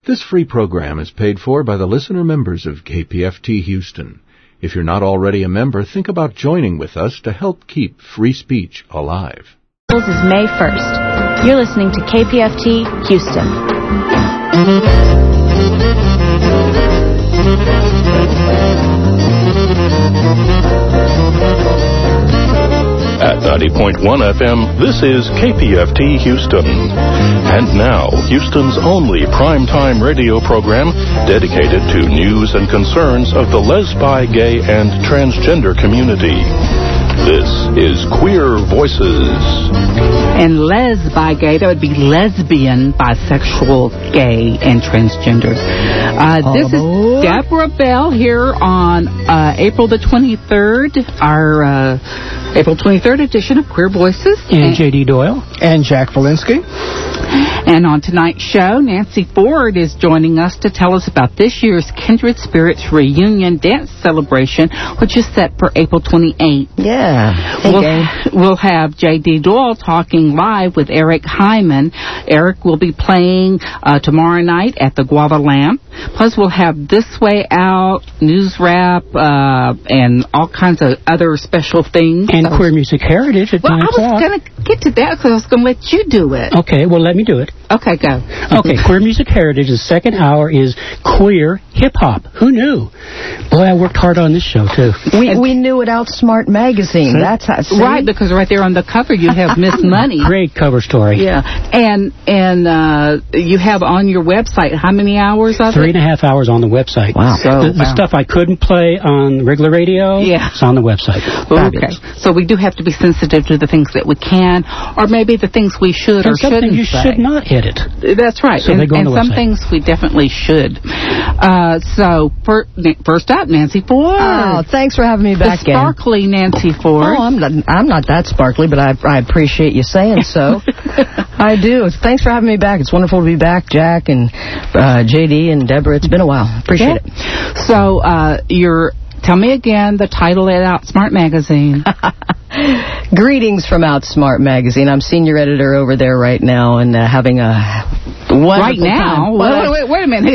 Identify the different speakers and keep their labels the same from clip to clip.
Speaker 1: This free program is paid for by the listener members of KPFT Houston. If you're not already a member, think about joining with us to help keep free speech alive.
Speaker 2: This is May 1st. You're listening to KPFT Houston.
Speaker 3: At 90.1 FM, this is KPFT Houston. And now, Houston's only primetime radio program dedicated to news and concerns of the lesbi, gay, and transgender community. This is Queer Voices.
Speaker 4: And lesbi gay, that would be lesbian, bisexual, gay, and transgenders. This is Deborah Bell here on April the 23rd, our April 23rd edition of Queer Voices.
Speaker 5: And J.D. Doyle.
Speaker 6: And Jack Valinsky.
Speaker 4: And on tonight's show, Nancy Ford is joining us to tell us about this year's Kindred Spirits Reunion Dance Celebration, which is set for April 28th.
Speaker 6: Yeah.
Speaker 4: We'll have J.D. Doyle talking live with Eric Hyman. Eric will be playing tomorrow night at the Guava Lamp. Plus, we'll have This Way Out, News Wrap, and all kinds of other special things.
Speaker 5: And Queer Music Heritage at 9 o'clock.
Speaker 4: I was going to get to that because I was going to let you do it.
Speaker 5: Okay, well, let me do it.
Speaker 4: Okay, go.
Speaker 5: Okay, Queer Music Heritage, the second hour is queer hip-hop. Who knew? Boy, I worked hard on this show, too.
Speaker 6: We knew it Outsmart Magazine. See? That's how. See?
Speaker 4: Right, because right there on the cover you have Miss Money.
Speaker 5: Great cover story.
Speaker 4: Yeah, and you have on your website how many hours of it?
Speaker 5: 3.5 hours on the website.
Speaker 6: Wow.
Speaker 5: The stuff I couldn't play on regular radio, it's on the website.
Speaker 4: Okay. So we do have to be sensitive to the things that we can, or maybe the things we should or shouldn't
Speaker 5: say. Some things you should not edit.
Speaker 4: That's right.
Speaker 5: So they go on the
Speaker 4: some
Speaker 5: website.
Speaker 4: things we definitely should. So first up, Nancy Ford.
Speaker 6: Oh, thanks for having me back,
Speaker 4: the sparkly Nancy Ford.
Speaker 6: Oh, I'm not that sparkly, but I appreciate you saying so. I do. Thanks for having me back. It's wonderful to be back, Jack and J.D. and Deborah. It's been a while. Appreciate it.
Speaker 4: So tell me again the title at Outsmart Magazine.
Speaker 6: Greetings from Outsmart Magazine. I'm senior editor over there right now and having a wonderful time.
Speaker 4: Wait a minute.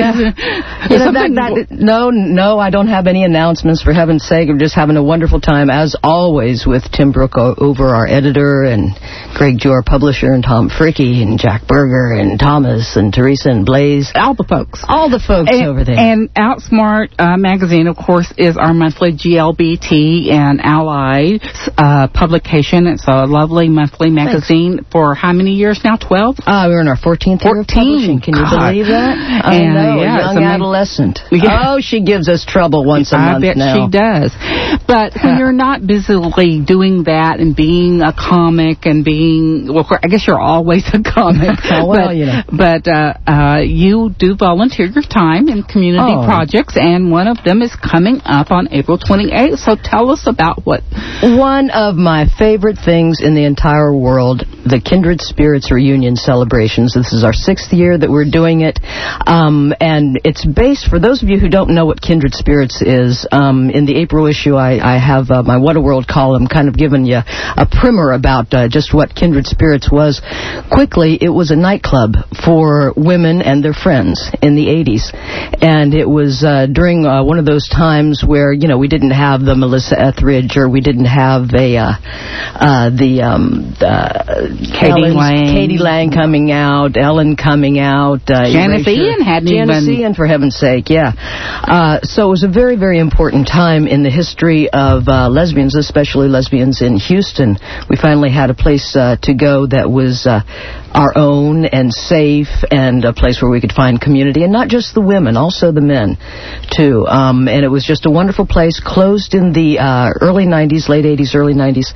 Speaker 6: No, I don't have any announcements, for heaven's sake. I'm just having a wonderful time, as always, with Tim Brooke over, our editor, and Greg Jew, our publisher, and Tom Fricky, and Jack Berger, and Thomas, and Teresa, and Blaze.
Speaker 4: All the folks.
Speaker 6: All the folks over there.
Speaker 4: And Outsmart Magazine, of course, is our monthly GLBT and Allies publication. It's a lovely monthly magazine for how many years now? 12?
Speaker 6: We're in our 14th year of publishing. Can you believe that? I know, a young adolescent. Yeah. Oh, she gives us trouble once a month now.
Speaker 4: I bet she does. But when you're not busily doing that and being a comic and being, well, I guess you're always a comic. But you do volunteer your time in community projects, and one of them is coming up on April 28th. So tell us about what.
Speaker 6: One of my favorite things in the entire world, the Kindred Spirits Reunion celebrations. This is our 6th year that we're doing it, and it's based, for those of you who don't know what Kindred Spirits is, in the April issue I have my What a World column kind of giving you a primer about just what Kindred Spirits was. Quickly, it was a nightclub for women and their friends in the 80s, and it was during one of those times where, you know, we didn't have the Melissa Etheridge, or we didn't have Katie Lang coming out, Ellen coming out,
Speaker 4: Janice Ian hadn't
Speaker 6: Janice Ian, for heaven's sake, yeah. So it was a very, very important time in the history of lesbians, especially lesbians in Houston. We finally had a place to go that was our own and safe, and a place where we could find community, and not just the women, also the men too. And it was just a wonderful place, closed in the early 90s, late 80s, early 90s.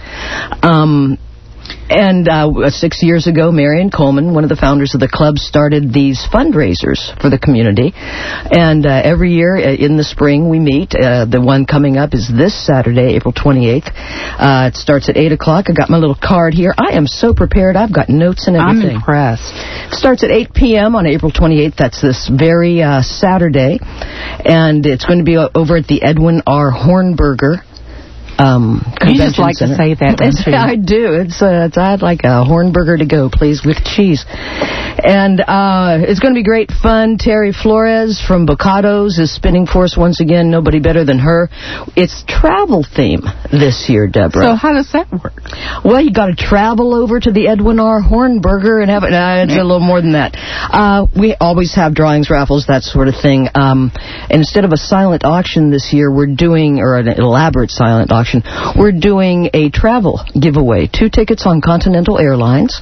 Speaker 6: And 6 years ago, Marion Coleman, one of the founders of the club, started these fundraisers for the community. And every year in the spring we meet. The one coming up is this Saturday, April 28th. It starts at 8 o'clock. I got my little card here. I am so prepared. I've got notes and everything.
Speaker 4: I'm impressed.
Speaker 6: It starts at 8 p.m. on April 28th. That's this very Saturday. And it's going to be over at the Edwin R. Hornberger convention
Speaker 4: You just like
Speaker 6: center.
Speaker 4: to say that, don't you?
Speaker 6: I do. I'd like a Hornburger to go, please, with cheese. And it's going to be great fun. Terry Flores from Bocados is spinning for us once again. Nobody better than her. It's travel theme this year, Deborah.
Speaker 4: So how does that work?
Speaker 6: Well, you got to travel over to the Edwin R. Hornburger and have it. It's a little more than that. We always have drawings, raffles, that sort of thing. And instead of a silent auction this year, we're doing, or an elaborate silent auction, we're doing a travel giveaway. 2 tickets on Continental Airlines.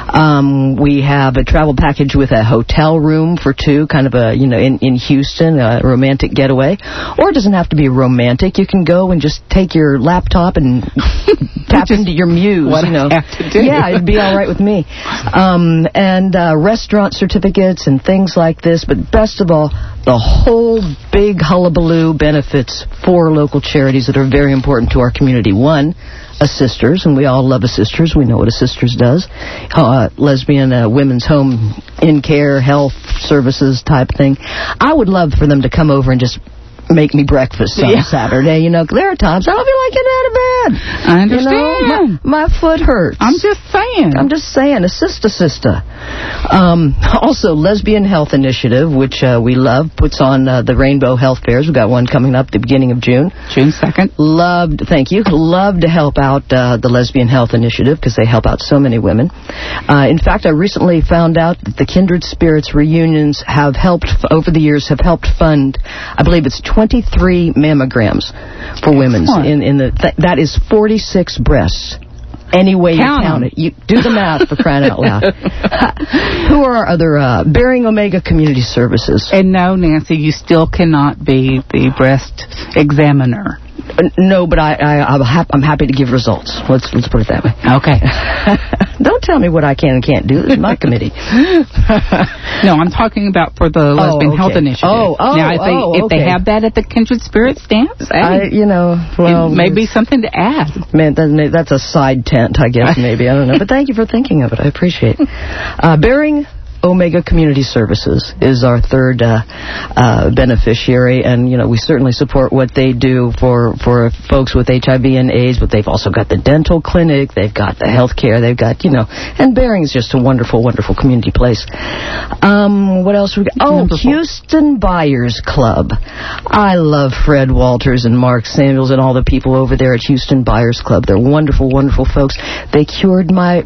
Speaker 6: We have a travel package with a hotel room for 2, kind of a, in Houston, a romantic getaway. Or it doesn't have to be romantic. You can go and just take your laptop and tap into your muse.
Speaker 4: What I have to do.
Speaker 6: Yeah, it'd be all right with me. And restaurant certificates and things like this. But best of all, the whole big hullabaloo benefits 4 local charities that are very important to our community. 1, a Sisters, and we all love a Sisters. We know what a Sisters does. Lesbian women's home in care, health services type thing. I would love for them to come over and just make me breakfast on Saturday. There are times I don't feel like getting out of bed.
Speaker 4: I understand.
Speaker 6: My foot hurts.
Speaker 4: I'm just saying. A sister. Also, Lesbian Health Initiative, which we love, puts on the Rainbow Health Fairs. We've got one coming up at the beginning of June. June 2nd.
Speaker 6: Thank you. Love to help out the Lesbian Health Initiative because they help out so many women. In fact, I recently found out that the Kindred Spirits reunions have helped, over the years, fund, I believe it's 23 mammograms for women. That is 46 breasts. Any way you count it. You do the math, for crying out loud. Who are our other Bering Omega Community Services?
Speaker 4: And no, Nancy, you still cannot be the breast examiner.
Speaker 6: No, but I'm happy to give results. Let's put it that way.
Speaker 4: Okay.
Speaker 6: Don't tell me what I can and can't do. This is my committee.
Speaker 4: No, I'm talking about for the Lesbian Health Initiative. Now, if they have that at the Kindred Spirit stamps, it may be something to add.
Speaker 6: Man, that's a side tent, I guess, maybe. I don't know. But thank you for thinking of it. I appreciate it. Bering Omega Community Services is our third beneficiary, and we certainly support what they do for folks with HIV and AIDS. But they've also got the dental clinic, they've got the health care, they've got and Bering is just a wonderful, wonderful community place. What else we got? Oh, Houston Buyers Club. I love Fred Walters and Mark Samuels and all the people over there at Houston Buyers Club. They're wonderful, wonderful folks. They cured my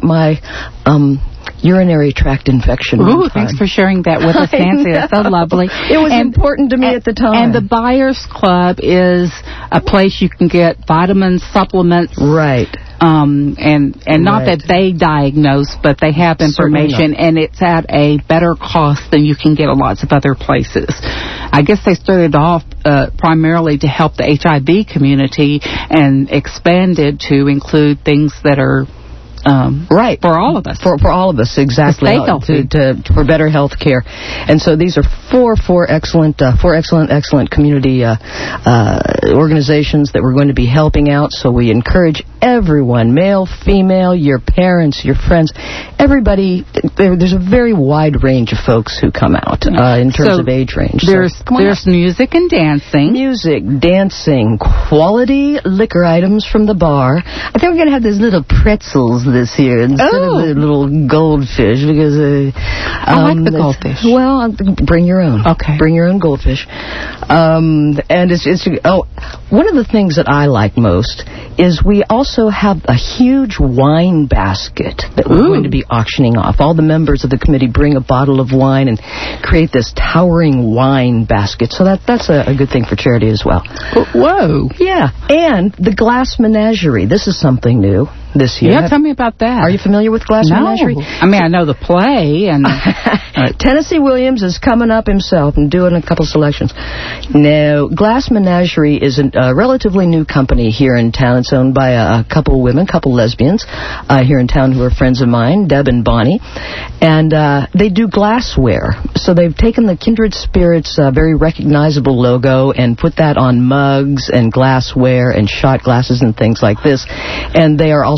Speaker 6: urinary tract infection.
Speaker 4: Ooh, thanks for sharing that with us, Nancy. That's so lovely.
Speaker 6: It was important to me at the time.
Speaker 4: And the Buyers Club is a place you can get vitamins, supplements.
Speaker 6: Right.
Speaker 4: And not that they diagnose, but they have information, and it's at a better cost than you can get at lots of other places. I guess they started off primarily to help the HIV community and expanded to include things that are right for all of us.
Speaker 6: For all of us, exactly.
Speaker 4: To stay healthy.
Speaker 6: For better health care. And so these are four excellent community organizations that we're going to be helping out. So we encourage everyone, male, female, your parents, your friends, everybody. There's a very wide range of folks who come out in terms of age range.
Speaker 4: There's music and dancing.
Speaker 6: Music, dancing, quality liquor items from the bar. I think we're going to have those little pretzels this year instead of the little goldfish because
Speaker 4: I like the goldfish.
Speaker 6: Well, bring your own.
Speaker 4: Okay.
Speaker 6: Bring your own goldfish. And one of the things that I like most is we also have a huge wine basket that we're going to be auctioning off. All the members of the committee bring a bottle of wine and create this towering wine basket. So that's a good thing for charity as well.
Speaker 4: Whoa.
Speaker 6: Yeah. And the Glass Menagerie. This is something new this year.
Speaker 4: Yeah, tell me about that.
Speaker 6: Are you familiar with Glass Menagerie?
Speaker 4: I mean, I know the play. And
Speaker 6: Tennessee Williams is coming up himself and doing a couple selections. No, Glass Menagerie is a relatively new company here in town. It's owned by a couple women, couple lesbians here in town who are friends of mine, Deb and Bonnie. And they do glassware. So they've taken the Kindred Spirits very recognizable logo and put that on mugs and glassware and shot glasses and things like this. And they are also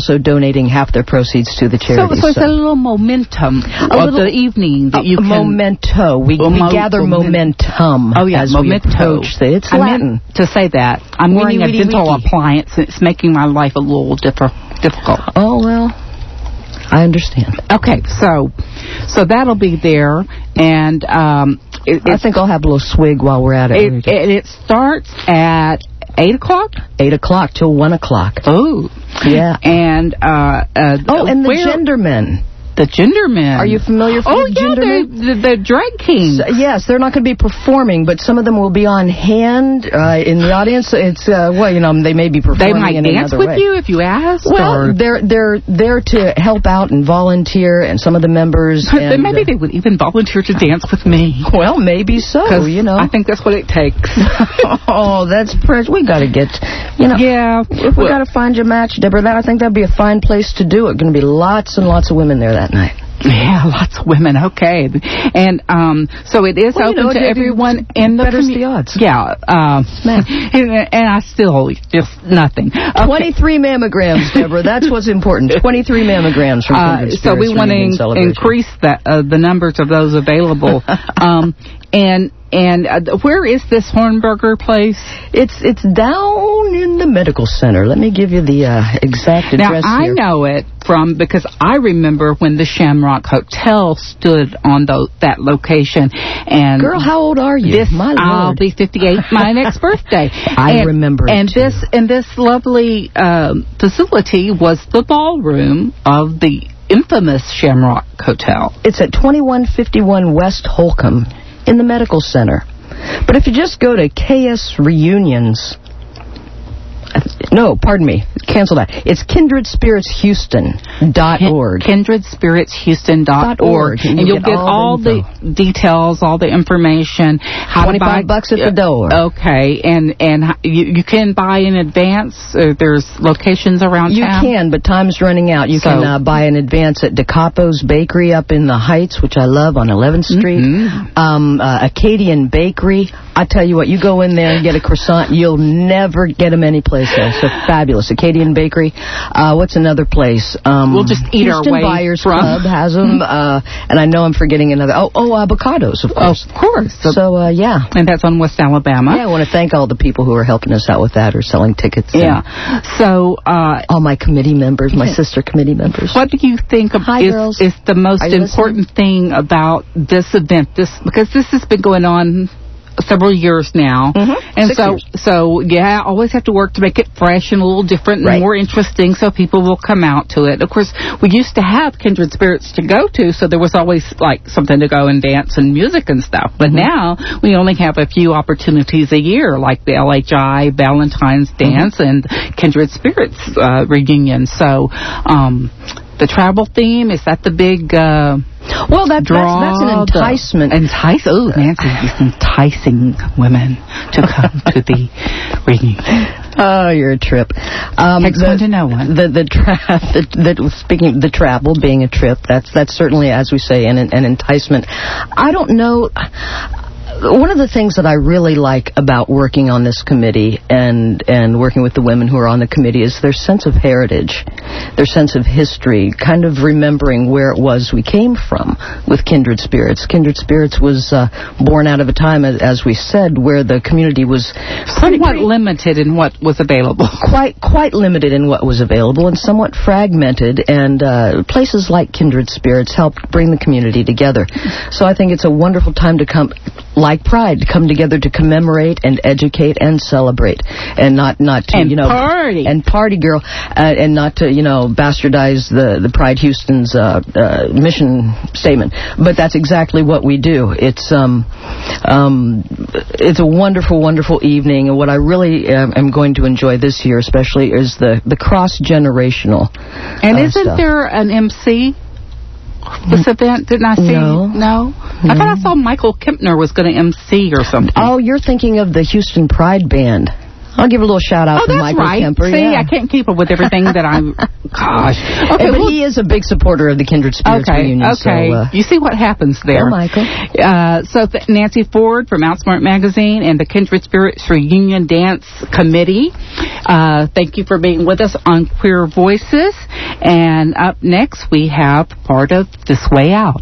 Speaker 6: also donating half their proceeds to the charity.
Speaker 4: So it's a little momentum of the evening that you can...
Speaker 6: Memento. We gather momentum.
Speaker 4: Oh, yeah,
Speaker 6: as
Speaker 4: memento.
Speaker 6: It's Latin.
Speaker 4: To say that. I'm wearing a dental appliance, and it's making my life a little difficult.
Speaker 6: Oh, well, I understand.
Speaker 4: Okay, so that'll be there, and
Speaker 6: I think I'll have a little swig while we're at it.
Speaker 4: It starts at 8 o'clock?
Speaker 6: 8 o'clock till 1 o'clock.
Speaker 4: Oh.
Speaker 6: Yeah.
Speaker 4: And,
Speaker 6: and the Gendermen.
Speaker 4: The Gendermen.
Speaker 6: Are you familiar with the Gendermen?
Speaker 4: The drag kings.
Speaker 6: Yes, they're not going to be performing, but some of them will be on hand in the audience. It's, they may be performing in another way. They might dance with
Speaker 4: you if you ask?
Speaker 6: Well, they're there to help out and volunteer, and some of the members...
Speaker 4: Then maybe they would even volunteer to dance with me.
Speaker 6: Well, maybe so,
Speaker 4: I think that's what it takes.
Speaker 6: Oh, that's precious. We got to get,
Speaker 4: Yeah.
Speaker 6: If we got to find you a match, Deborah, I think that'd be a fine place to do it. Going to be lots and lots of women there that night.
Speaker 4: Yeah, lots of women. Okay, and so it is open to everyone in the
Speaker 6: the odds.
Speaker 4: Yeah, and I still just nothing. Okay.
Speaker 6: 23 mammograms, Deborah. That's what's important. 23 mammograms from Kindred Spirits.
Speaker 4: So we want to increase the numbers of those available. And where is this Hornberger place?
Speaker 6: It's down in the medical center. Let me give you the exact address
Speaker 4: now,
Speaker 6: here.
Speaker 4: I know it because I remember when the Shamrock Hotel stood on that location. And
Speaker 6: girl, how old are you?
Speaker 4: I'll be 58. My next birthday.
Speaker 6: I remember it too.
Speaker 4: This lovely facility was the ballroom of the infamous Shamrock Hotel.
Speaker 6: It's at 2151 West Holcomb in the medical center. But if you just go to KS Reunions... No, pardon me. Cancel that. It's KindredSpiritsHouston.org.
Speaker 4: KindredSpiritsHouston.org. And you'll get all the details, all the information. How
Speaker 6: $25 at the door.
Speaker 4: Okay. And you can buy in advance. There's locations around town.
Speaker 6: You can, but time's running out. You can buy in advance at DeCapo's Bakery up in the Heights, which I love, on 11th Street. Mm-hmm. Acadian Bakery. I tell you what, you go in there and get a croissant, you'll never get them anyplace else. They're fabulous. Acadian Bakery. What's another place?
Speaker 4: We'll just eat
Speaker 6: Houston
Speaker 4: our way
Speaker 6: Buyers Club has them. And I know I'm forgetting another. Avocados, of course.
Speaker 4: Of course.
Speaker 6: So, yeah.
Speaker 4: And that's on West Alabama.
Speaker 6: Yeah, I want to thank all the people who are helping us out with that or selling tickets.
Speaker 4: Yeah. So,
Speaker 6: all my committee members, my sister committee members.
Speaker 4: What do you think is the most important thing about this event? Because this has been going on several years now. Mm-hmm. And so always have to work to make it fresh and a little different and more interesting so people will come out to it. Of course, we used to have Kindred Spirits to go to, so there was always like something to go and dance and music and stuff. But now we only have a few opportunities a year, like the LHI Valentine's Dance and Kindred Spirits reunion. So the travel theme, is that the big
Speaker 6: well, that's an enticement.
Speaker 4: Oh, Nancy's enticing women to come to the reunion.
Speaker 6: Oh, you're a trip.
Speaker 4: Takes one to know one.
Speaker 6: Speaking of the travel being a trip, that's certainly, as we say, an enticement. I don't know. One of the things that I really like about working on this committee and working with the women who are on the committee is their sense of heritage, their sense of history, kind of remembering where it was we came from with Kindred Spirits. Kindred Spirits was born out of a time, as we said, where the community was
Speaker 4: somewhat limited in what was available.
Speaker 6: Quite limited in what was available and somewhat fragmented, and places like Kindred Spirits helped bring the community together. So I think it's a wonderful time to come, like Pride, to come together to commemorate and educate and celebrate, and not to
Speaker 4: party
Speaker 6: and party, girl, and not to bastardize the Pride Houston's mission statement. But that's exactly what we do. It's a wonderful, wonderful evening, and what I really am going to enjoy this year, especially, is the cross-generational.
Speaker 4: And isn't there an MC? This event, didn't I see? No? I thought I saw Michael Kempner was going to MC or something.
Speaker 6: Oh, you're thinking of the Houston Pride Band. I'll give a little shout-out to Michael Kemper.
Speaker 4: See, I can't keep up with everything that I'm... Gosh.
Speaker 6: Okay, but he is a big supporter of the Kindred Spirits Reunion.
Speaker 4: Okay,
Speaker 6: so,
Speaker 4: you see what happens there.
Speaker 6: Michael.
Speaker 4: Nancy Ford from Outsmart Magazine and the Kindred Spirits Reunion Dance Committee. Thank you for being with us on Queer Voices. And up next, we have part of This Way Out.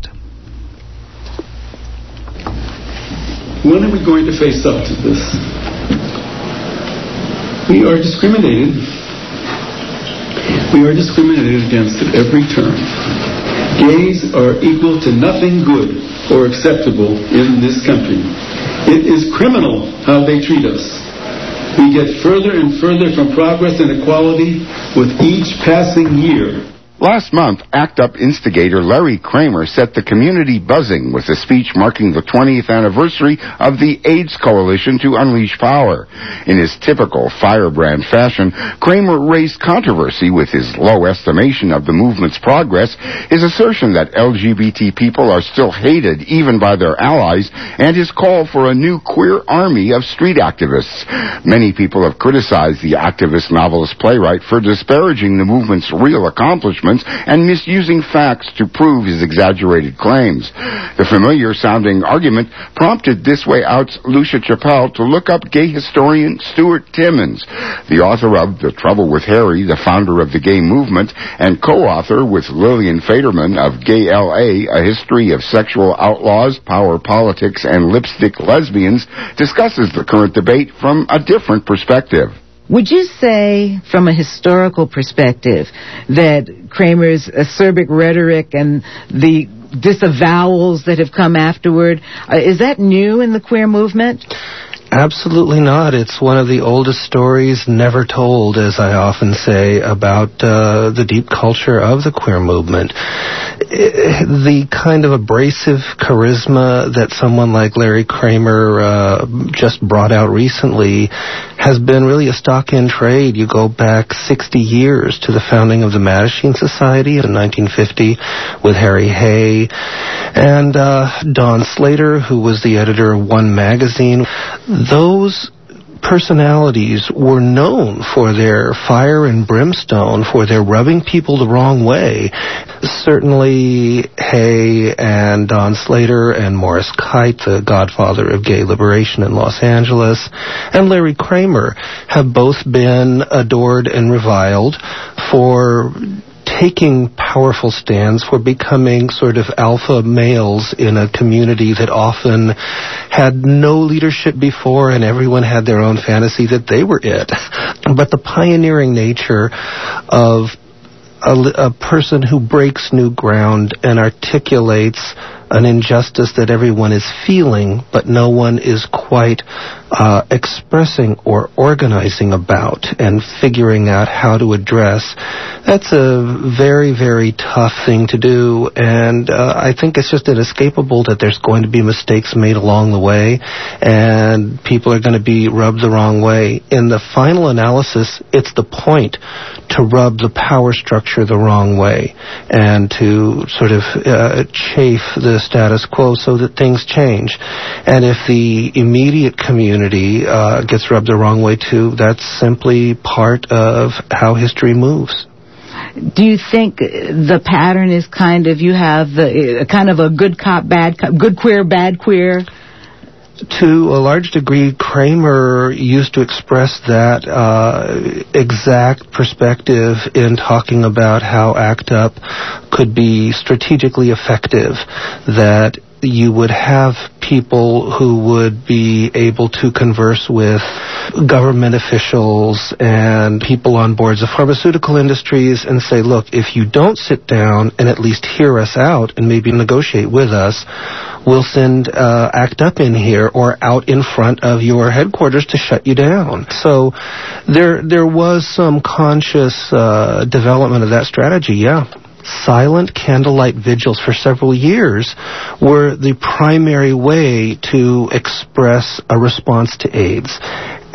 Speaker 7: When are we going to face up to this? We are discriminated. We are discriminated against at every turn. Gays are equal to nothing good or acceptable in this country. It is criminal how they treat us. We get further and further from progress and equality with each passing year.
Speaker 8: Last month, ACT UP instigator Larry Kramer set the community buzzing with a speech marking the 20th anniversary of the AIDS Coalition to Unleash Power. In his typical firebrand fashion, Kramer raised controversy with his low estimation of the movement's progress, his assertion that LGBT people are still hated even by their allies, and his call for a new queer army of street activists. Many people have criticized the activist novelist playwright for disparaging the movement's real accomplishments and misusing facts to prove his exaggerated claims. The familiar-sounding argument prompted This Way Out's Lucia Chappelle to look up gay historian Stuart Timmons, the author of The Trouble with Harry, the founder of the gay movement, and co-author with Lillian Faderman of Gay L.A., A History of Sexual Outlaws, Power Politics, and Lipstick Lesbians, discusses the current debate from a different perspective.
Speaker 9: Would you say, from a historical perspective, that Kramer's acerbic rhetoric and the disavowals that have come afterward, is that new in the queer movement?
Speaker 10: Absolutely not. It's one of the oldest stories never told, as I often say, about the deep culture of the queer movement. The kind of abrasive charisma that someone like Larry Kramer just brought out recently has been really a stock-in trade. You go back 60 years to the founding of the Mattachine Society in 1950 with Harry Hay and Don Slater, who was the editor of One Magazine. Those personalities were known for their fire and brimstone, for their rubbing people the wrong way. Certainly Hay and Don Slater and Morris Kite, the godfather of gay liberation in Los Angeles, and Larry Kramer have both been adored and reviled for taking powerful stands, for becoming sort of alpha males in a community that often had no leadership before, and everyone had their own fantasy that they were it. But the pioneering nature of a person who breaks new ground and articulates an injustice that everyone is feeling, but no one is quite expressing or organizing about and figuring out how to address. That's a very, very tough thing to do, and I think it's just inescapable that there's going to be mistakes made along the way, and people are going to be rubbed the wrong way. In the final analysis, it's the point to rub the power structure the wrong way and to sort of chafe the status quo so that things change. And if the immediate community gets rubbed the wrong way too, that's simply part of how history moves.
Speaker 9: Do you think the pattern is kind of, you have kind of a good cop, bad cop, good queer, bad queer?
Speaker 10: To a large degree, Kramer used to express that exact perspective in talking about how ACT UP could be strategically effective, that you would have people who would be able to converse with government officials and people on boards of pharmaceutical industries and say, look, if you don't sit down and at least hear us out and maybe negotiate with us, we'll send ACT UP in here or out in front of your headquarters to shut you down. So there was some conscious development of that strategy, yeah. Silent candlelight vigils for several years were the primary way to express a response to AIDS.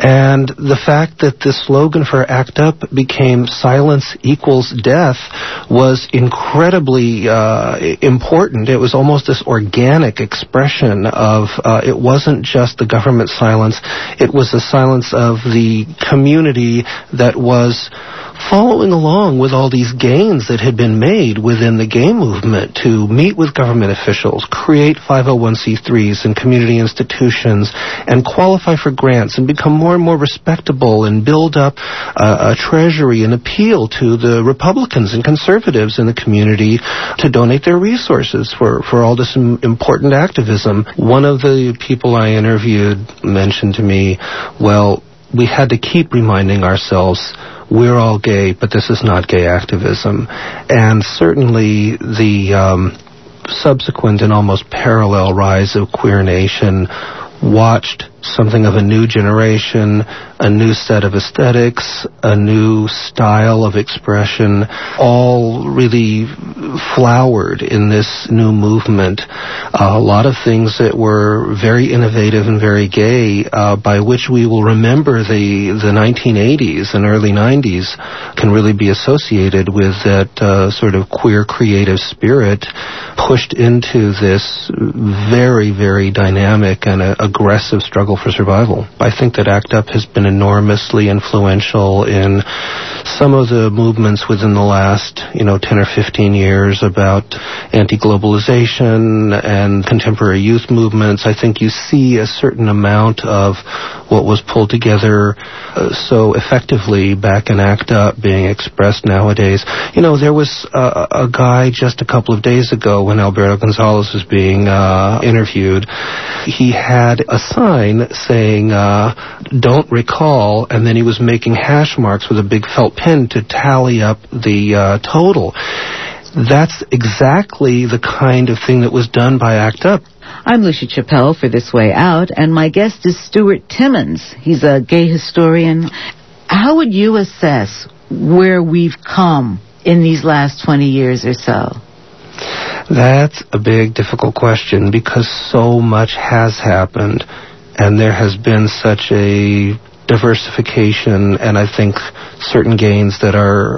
Speaker 10: And the fact that the slogan for ACT UP became silence equals death was incredibly important. It was almost this organic expression of, it wasn't just the government silence, it was the silence of the community that was following along with all these gains that had been made within the gay movement to meet with government officials, create 501c3s and community institutions, and qualify for grants and become more and more respectable and build up a treasury and appeal to the Republicans and conservatives in the community to donate their resources for all this important activism. One of the people I interviewed mentioned to me, well, we had to keep reminding ourselves we're all gay, but this is not gay activism. And certainly the subsequent and almost parallel rise of Queer Nation watched something of a new generation, a new set of aesthetics, a new style of expression, all really flowered in this new movement. A lot of things that were very innovative and very gay, by which we will remember the 1980s and early 90s can really be associated with that sort of queer creative spirit pushed into this very, very dynamic and aggressive struggle for survival. I think that ACT UP has been enormously influential in some of the movements within the last, 10 or 15 years about anti-globalization and contemporary youth movements. I think you see a certain amount of what was pulled together so effectively back in ACT UP being expressed nowadays. There was a guy just a couple of days ago when Alberto Gonzalez was being interviewed. He had a sign saying, don't recall, and then he was making hash marks with a big felt pen to tally up the total. That's exactly the kind of thing that was done by ACT UP.
Speaker 9: I'm Lucia Chappelle for This Way Out, and my guest is Stuart Timmons. He's a gay historian. How would you assess where we've come in these last 20 years or so?
Speaker 10: That's a big, difficult question because so much has happened, and there has been such a diversification and I think certain gains that are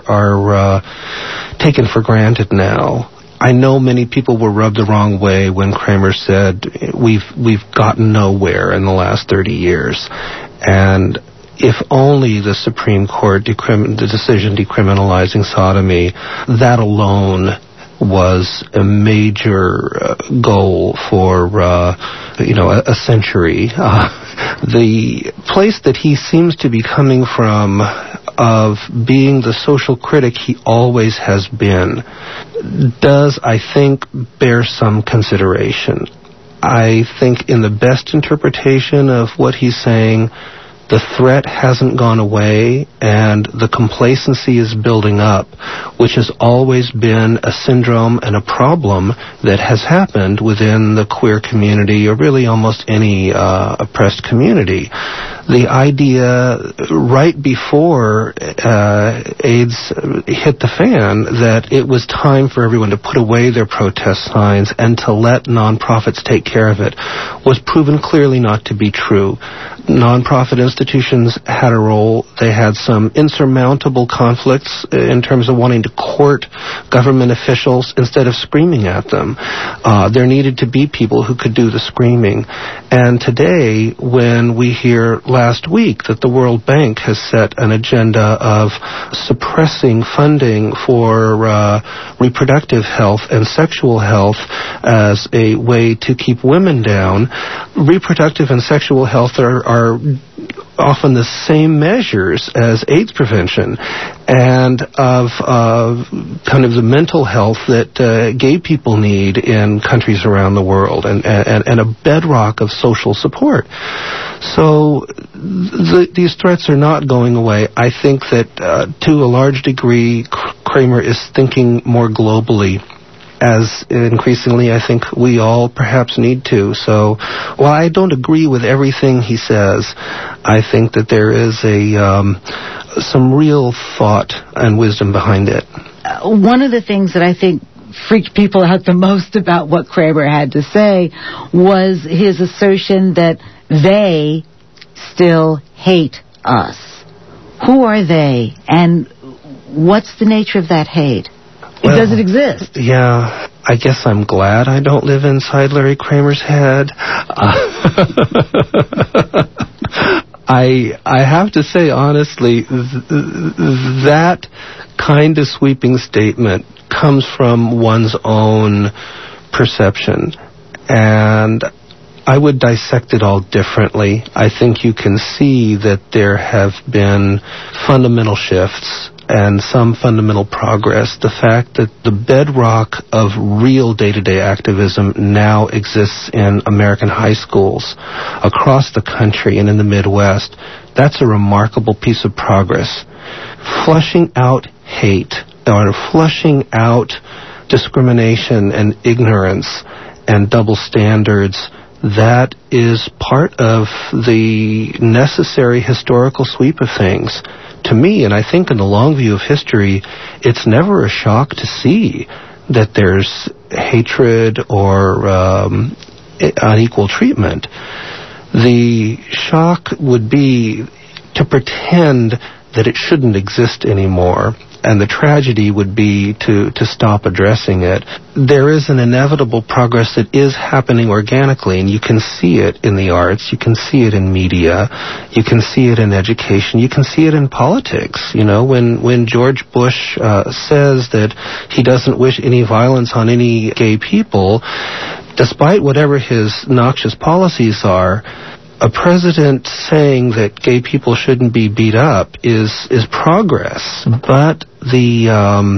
Speaker 10: taken for granted now. I know many people were rubbed the wrong way when Kramer said we've gotten nowhere in the last 30 years, and if only the Supreme Court the decision decriminalizing sodomy, that alone was a major goal for a century. The place that he seems to be coming from of being the social critic he always has been does, I think, bear some consideration. I think in the best interpretation of what he's saying, the threat hasn't gone away and the complacency is building up, which has always been a syndrome and a problem that has happened within the queer community or really almost any oppressed community. The idea right before AIDS hit the fan that it was time for everyone to put away their protest signs and to let nonprofits take care of it was proven clearly not to be true. Nonprofit institutions had a role. They had some insurmountable conflicts in terms of wanting to court government officials instead of screaming at them. There needed to be people who could do the screaming. And today, when we hear last week that the World Bank has set an agenda of suppressing funding for reproductive health and sexual health as a way to keep women down, reproductive and sexual health are often the same measures as AIDS prevention and of kind of the mental health that gay people need in countries around the world and a bedrock of social support. So these threats are not going away. I think that to a large degree Kramer is thinking more globally, as increasingly I think we all perhaps need to. So while I don't agree with everything he says, I think that there is some real thought and wisdom behind it.
Speaker 9: One of the things that I think freaked people out the most about what Kramer had to say was his assertion that they, still hate us. Who are they, and what's the nature of that hate? Well, does it exist?
Speaker 10: Yeah, I guess I'm glad I don't live inside Larry Kramer's head. I have to say, honestly, that kind of sweeping statement comes from one's own perception, and I would dissect it all differently. I think you can see that there have been fundamental shifts and some fundamental progress. The fact that the bedrock of real day-to-day activism now exists in American high schools across the country and in the Midwest, that's a remarkable piece of progress. Flushing out hate, or flushing out discrimination and ignorance and double standards, that is part of the necessary historical sweep of things. To me, and I think in the long view of history, it's never a shock to see that there's hatred or unequal treatment. The shock would be to pretend that it shouldn't exist anymore, and the tragedy would be to stop addressing it. There is an inevitable progress that is happening organically, and you can see it in the arts, you can see it in media, you can see it in education, you can see it in politics. You know, when George Bush says that he doesn't wish any violence on any gay people, despite whatever his noxious policies are, a president saying that gay people shouldn't be beat up is progress. But the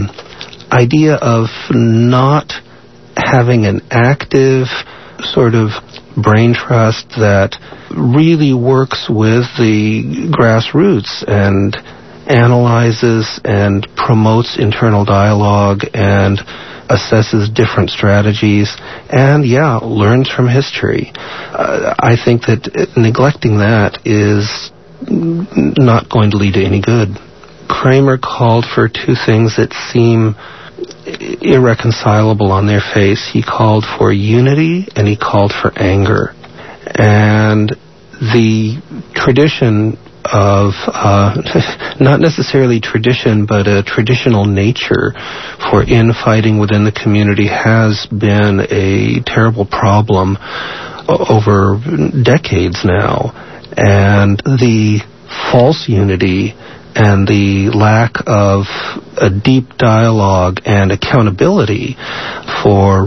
Speaker 10: idea of not having an active sort of brain trust that really works with the grassroots and analyzes and promotes internal dialogue and assesses different strategies, and learns from history. I think that neglecting that is not going to lead to any good. Kramer called for two things that seem irreconcilable on their face. He called for unity and he called for anger. And the tradition of, not necessarily tradition, but a traditional nature for infighting within the community has been a terrible problem over decades now. And the false unity and the lack of a deep dialogue and accountability for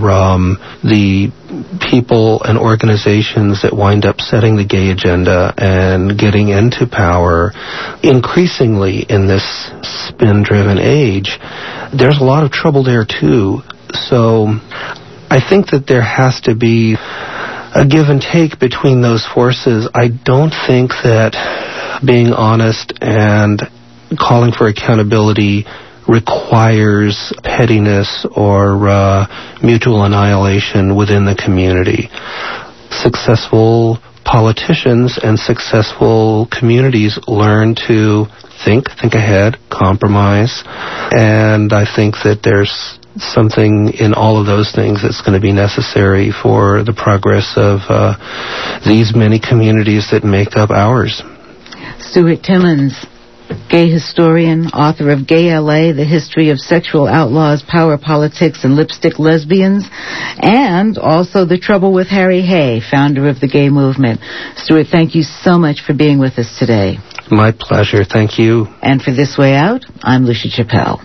Speaker 10: the people and organizations that wind up setting the gay agenda and getting into power, increasingly in this spin-driven age, there's a lot of trouble there too. So I think that there has to be a give and take between those forces. I don't think that being honest and calling for accountability requires pettiness or mutual annihilation within the community. Successful politicians and successful communities learn to think ahead, compromise, and I think that there's something in all of those things that's going to be necessary for the progress of these many communities that make up ours.
Speaker 9: Stuart Timmons, gay historian, author of Gay LA, The History of Sexual Outlaws, Power Politics, and Lipstick Lesbians, and also The Trouble with Harry Hay, founder of the gay movement. Stuart, thank you so much for being with us today.
Speaker 10: My pleasure. Thank you.
Speaker 9: And for This Way Out, I'm Lucia Chappelle.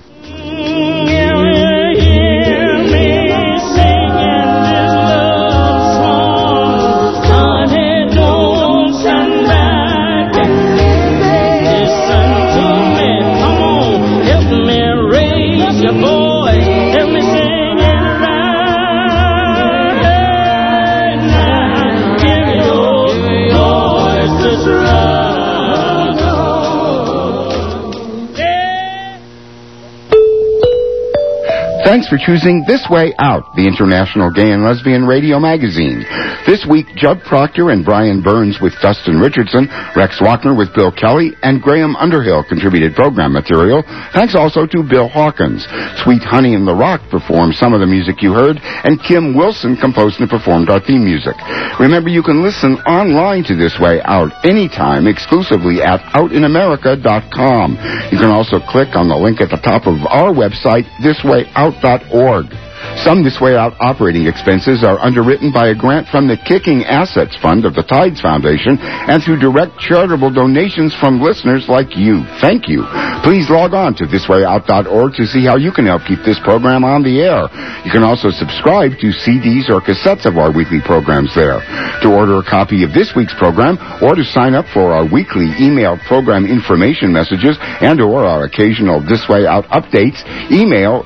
Speaker 8: thanks for choosing This Way Out, the international gay and lesbian radio magazine. This week, Judd Proctor and Brian Burns with Dustin Richardson, Rex Wagner with Bill Kelly, and Graham Underhill contributed program material. Thanks also to Bill Hawkins. Sweet Honey and the Rock performed some of the music you heard, and Kim Wilson composed and performed our theme music. Remember, you can listen online to This Way Out anytime exclusively at outinamerica.com. You can also click on the link at the top of our website, thiswayout.org. Some This Way Out operating expenses are underwritten by a grant from the Kicking Assets Fund of the Tides Foundation and through direct charitable donations from listeners like you. Thank you. Please log on to thiswayout.org to see how you can help keep this program on the air. You can also subscribe to CDs or cassettes of our weekly programs there. To order a copy of this week's program or to sign up for our weekly email program information messages and or our occasional This Way Out updates, email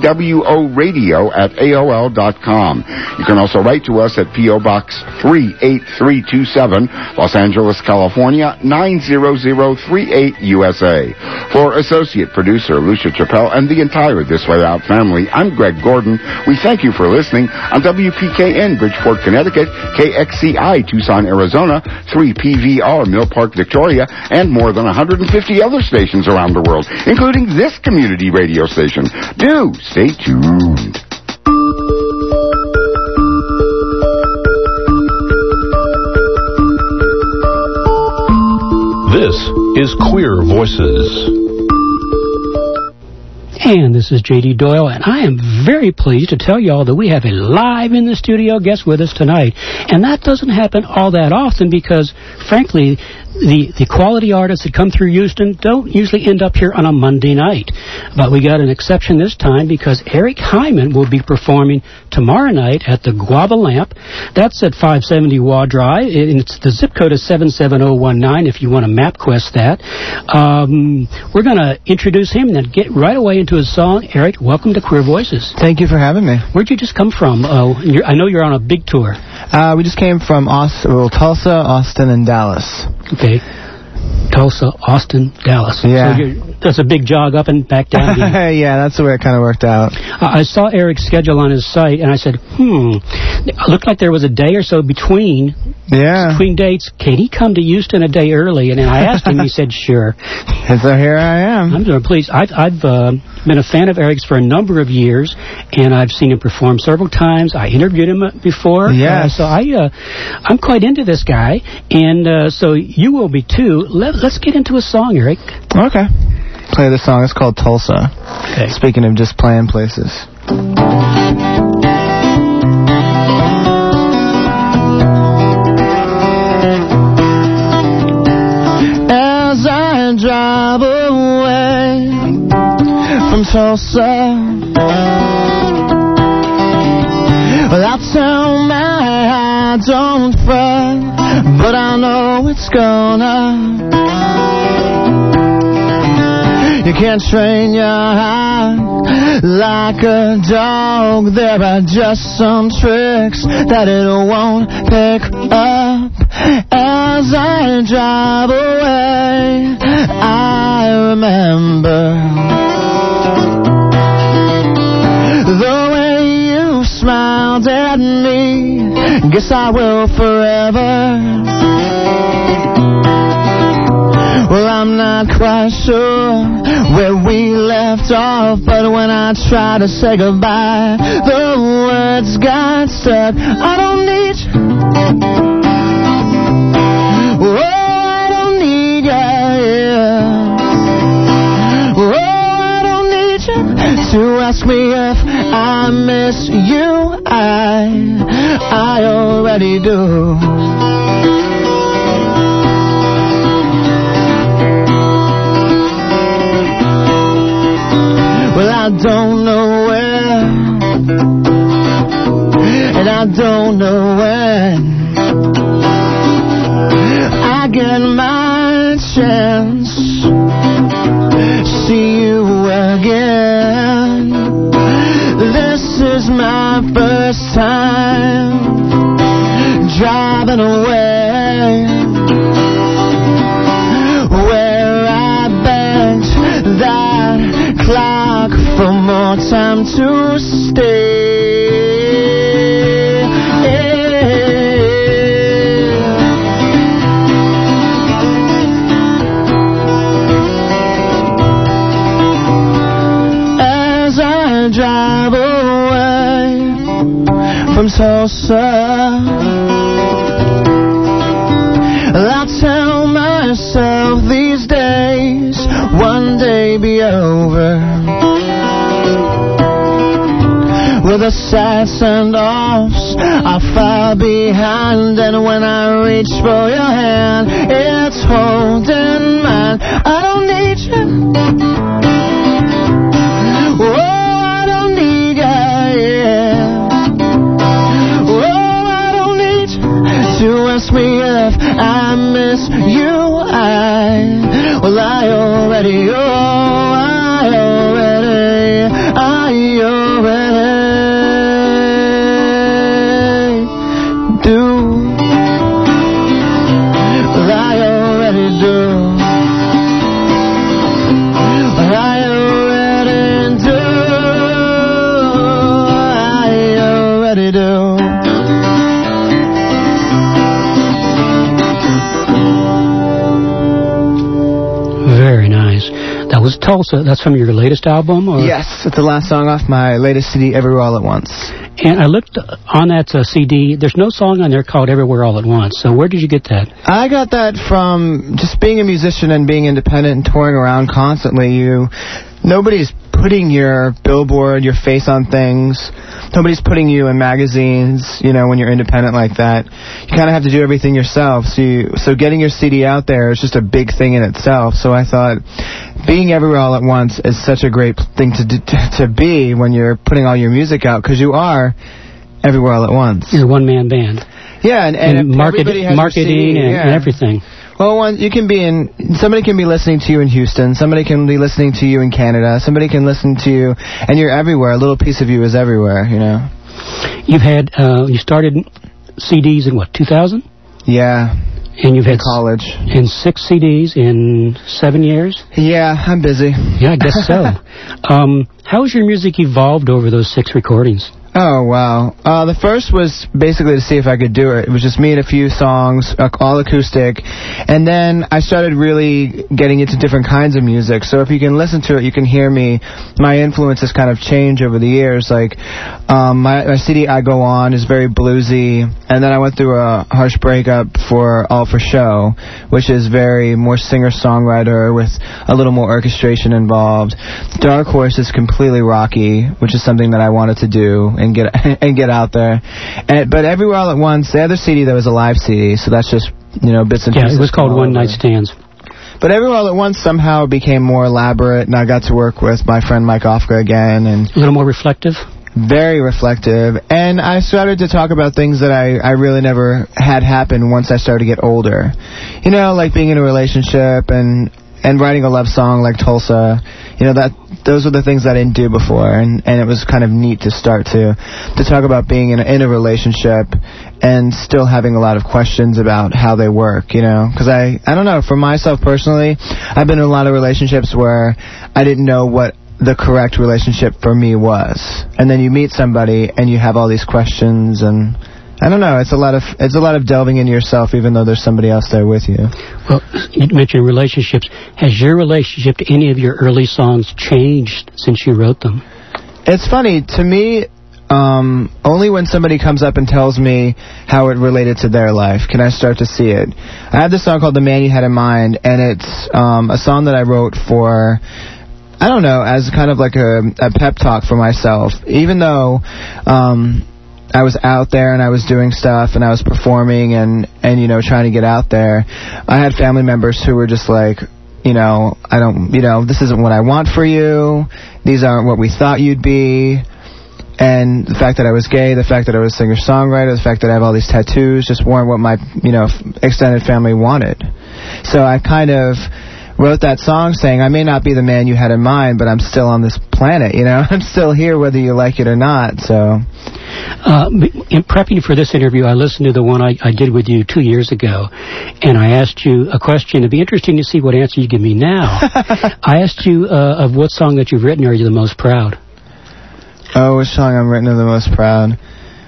Speaker 8: tworadio@aol.com. You can also write to us at P.O. Box 38327, Los Angeles, California, 90038 USA. For associate producer Lucia Chappelle and the entire This Way Out family, I'm Greg Gordon. We thank you for listening on WPKN, Bridgeport, Connecticut, KXCI, Tucson, Arizona, 3PVR, Mill Park, Victoria, and more than 150 other stations around the world, including this community radio station. Do stay tuned.
Speaker 3: This is Queer Voices.
Speaker 5: And this is J.D. Doyle, and I am very pleased to tell you all that we have a live in the studio guest with us tonight. And that doesn't happen all that often because, frankly, the quality artists that come through Houston don't usually end up here on a Monday night. But we got an exception this time because Eric Hyman will be performing tomorrow night at the Guava Lamp. That's at 570 Waugh Drive. It's the zip code is 77019 if you want to MapQuest that. We're going to introduce him and then get right away into his song. Eric, welcome to Queer Voices.
Speaker 11: Thank you for having me.
Speaker 5: Where'd you just come from? I know you're on a big tour.
Speaker 11: We just came from Tulsa, Austin, and Dallas.
Speaker 5: Okay. Tulsa, Austin, Dallas.
Speaker 11: Yeah.
Speaker 5: So that's a big jog up and back down.
Speaker 11: Yeah, that's the way it kind of worked out.
Speaker 5: I saw Eric's schedule on his site, and I said, it looked like there was a day or so between dates. Can he come to Houston a day early? And then I asked him, he said, sure.
Speaker 11: And so here I am.
Speaker 5: I'm very pleased. I've been a fan of Eric's for a number of years, and I've seen him perform several times. I interviewed him before.
Speaker 11: Yes.
Speaker 5: So I'm quite into this guy, and so you will be too. Let's get into a song, Eric.
Speaker 11: Okay. Play the song. It's called Tulsa.
Speaker 5: Okay.
Speaker 11: Speaking of just playing places. As I drive away from Tulsa, well, I tell my heart, don't fret, but I know it's gonna. You can't train your heart like a dog. There are just some tricks that it won't pick up. As I drive away, I remember the way you smiled at me. Guess I will forever. Well, I'm not quite sure where we left off, but when I try to say goodbye, the words got stuck. I don't need you. Oh, I don't need you. Oh, I don't need you to ask me if I miss you. I already do. Well, I don't know where, and I don't know when I get my chance to see you again. This is my first time driving away, where I begged that clock for more time time to stay. As I drive away from Tulsa, I tell myself these days one day be over. With the sad send-offs I far behind, and when I reach for your hand, it's holding mine. I don't need you. Oh, I don't need you, yeah. Oh, I don't need you to ask me if I miss you. Well, I already do. Well, I already do. Well, I already do. I already do.
Speaker 5: Very nice. That was Tulsa. That's from your latest album? Or?
Speaker 11: Yes, it's the last song off my latest CD, Everywhere All at Once.
Speaker 5: And I looked on that CD. There's no song on there called Everywhere All at Once. So where did you get that?
Speaker 11: I got that from just being a musician and being independent and touring around constantly. Nobody's putting your billboard, your face on things. Nobody's putting you in magazines, when you're independent like that. You kind of have to do everything yourself. So getting your CD out there is just a big thing in itself. So I thought being everywhere all at once is such a great thing to be when you're putting all your music out, because you are everywhere all at once.
Speaker 5: You're a one-man band.
Speaker 11: Yeah, and
Speaker 5: marketing and everything.
Speaker 11: Well, somebody can be listening to you in Houston, somebody can be listening to you in Canada, somebody can listen to you, and you're everywhere. A little piece of you is everywhere,
Speaker 5: You've had, you started CDs in 2000?
Speaker 11: Yeah.
Speaker 5: And you've had
Speaker 11: college.
Speaker 5: And 6 CDs in 7 years?
Speaker 11: Yeah, I'm busy.
Speaker 5: Yeah, I guess so. How has your music evolved over those 6 recordings?
Speaker 11: Oh, wow. The first was basically to see if I could do it. It was just me and a few songs, all acoustic. And then I started really getting into different kinds of music. So if you can listen to it, you can hear me. My influences kind of change over the years. Like, my CD, I Go On, is very bluesy. And then I went through a harsh breakup for All For Show, which is very more singer-songwriter with a little more orchestration involved. Dark Horse is completely rocky, which is something that I wanted to do and get out there. But Everywhere All at Once, the other CD, that was a live CD, so that's just, bits and pieces.
Speaker 5: Yeah, it was called One Night Stands.
Speaker 11: But Everywhere All at Once somehow became more elaborate, and I got to work with my friend Mike Ofka again. And
Speaker 5: a little more reflective?
Speaker 11: Very reflective. And I started to talk about things that I really never had happen once I started to get older. Like being in a relationship and writing a love song like Tulsa. Those were the things I didn't do before, and it was kind of neat to start to talk about being in a relationship and still having a lot of questions about how they work, because I don't know, for myself personally, I've been in a lot of relationships where I didn't know what the correct relationship for me was, and then you meet somebody and you have all these questions, and I don't know. It's a lot of delving into yourself, even though there's somebody else there with you.
Speaker 5: Well, you mentioned relationships. Has your relationship to any of your early songs changed since you wrote them?
Speaker 11: It's funny to me. Only when somebody comes up and tells me how it related to their life can I start to see it. I have this song called "The Man You Had in Mind," and it's a song that I wrote for, I don't know, as kind of like a pep talk for myself. Even though I was out there and I was doing stuff and I was performing and trying to get out there, I had family members who were just like, this isn't what I want for you. These aren't what we thought you'd be. And the fact that I was gay, the fact that I was a singer-songwriter, the fact that I have all these tattoos just weren't what my, extended family wanted. So I kind of wrote that song saying, I may not be the man you had in mind, but I'm still on this planet, I'm still here whether you like it or not, so.
Speaker 5: In prepping for this interview, I listened to the one I did with you 2 years ago, and I asked you a question. It'd be interesting to see what answer you give me now. I asked you of what song that you've written are you the most proud?
Speaker 11: Oh, which song I'm written of the most proud?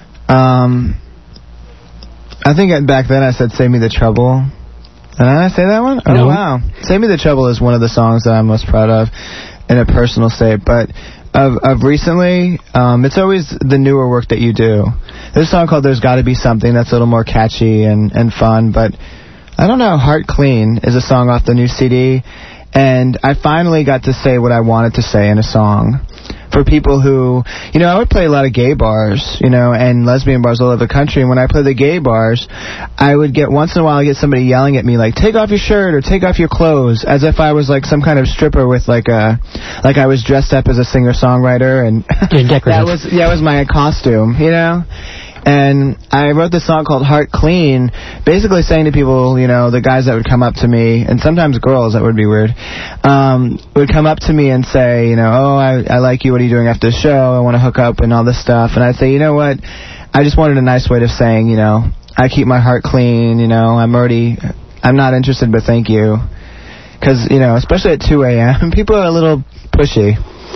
Speaker 11: I think back then I said Save Me the Trouble. Did I say that one? Oh,
Speaker 5: no.
Speaker 11: Wow. Save Me the Trouble is one of the songs that I'm most proud of in a personal state. But of recently, it's always the newer work that you do. There's a song called There's Gotta Be Something that's a little more catchy and fun. But I don't know, Heart Clean is a song off the new CD. And I finally got to say what I wanted to say in a song. For people who, I would play a lot of gay bars, and lesbian bars all over the country. And when I play the gay bars, I would get, once in a while, I get somebody yelling at me, like, take off your shirt or take off your clothes, as if I was like some kind of stripper with like I was dressed up as a singer-songwriter. And that was my costume, And I wrote this song called Heart Clean, basically saying to people, the guys that would come up to me, and sometimes girls, that would be weird, would come up to me and say, oh, I like you, what are you doing after the show, I want to hook up and all this stuff. And I'd say, you know what, I just wanted a nice way of saying, I keep my heart clean, I'm not interested, but thank you. Because, especially at 2 a.m., people are a little pushy.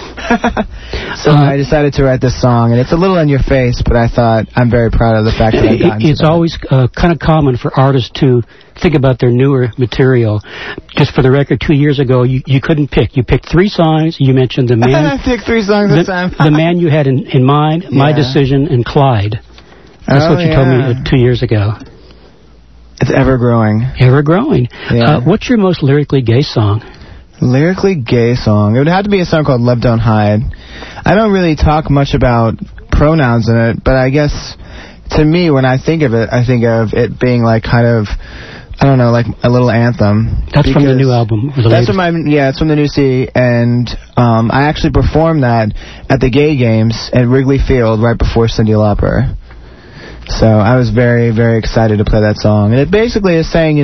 Speaker 11: So I decided to write this song, and it's a little in your face, but I thought I'm very proud of the fact that I've gotten to
Speaker 5: It's
Speaker 11: that.
Speaker 5: always kind of common for artists to think about their newer material. Just for the record, 2 years ago, you couldn't pick. You picked 3 songs. You mentioned the man.
Speaker 11: I picked 3 songs this time.
Speaker 5: The man you had in mind, My Decision, and Clyde. That's what you told me 2 years ago.
Speaker 11: It's ever growing.
Speaker 5: Ever growing.
Speaker 11: Yeah.
Speaker 5: What's your most lyrically gay song?
Speaker 11: Lyrically gay song. It would have to be a song called Love Don't Hide. I don't really talk much about pronouns in it, but I guess to me, when I think of it being like kind of, I don't know, like a little anthem.
Speaker 5: That's from the new album.
Speaker 11: It's from the new CD, and I actually performed that at the Gay Games at Wrigley Field right before Cyndi Lauper. So I was very, very excited to play that song. And it basically is saying,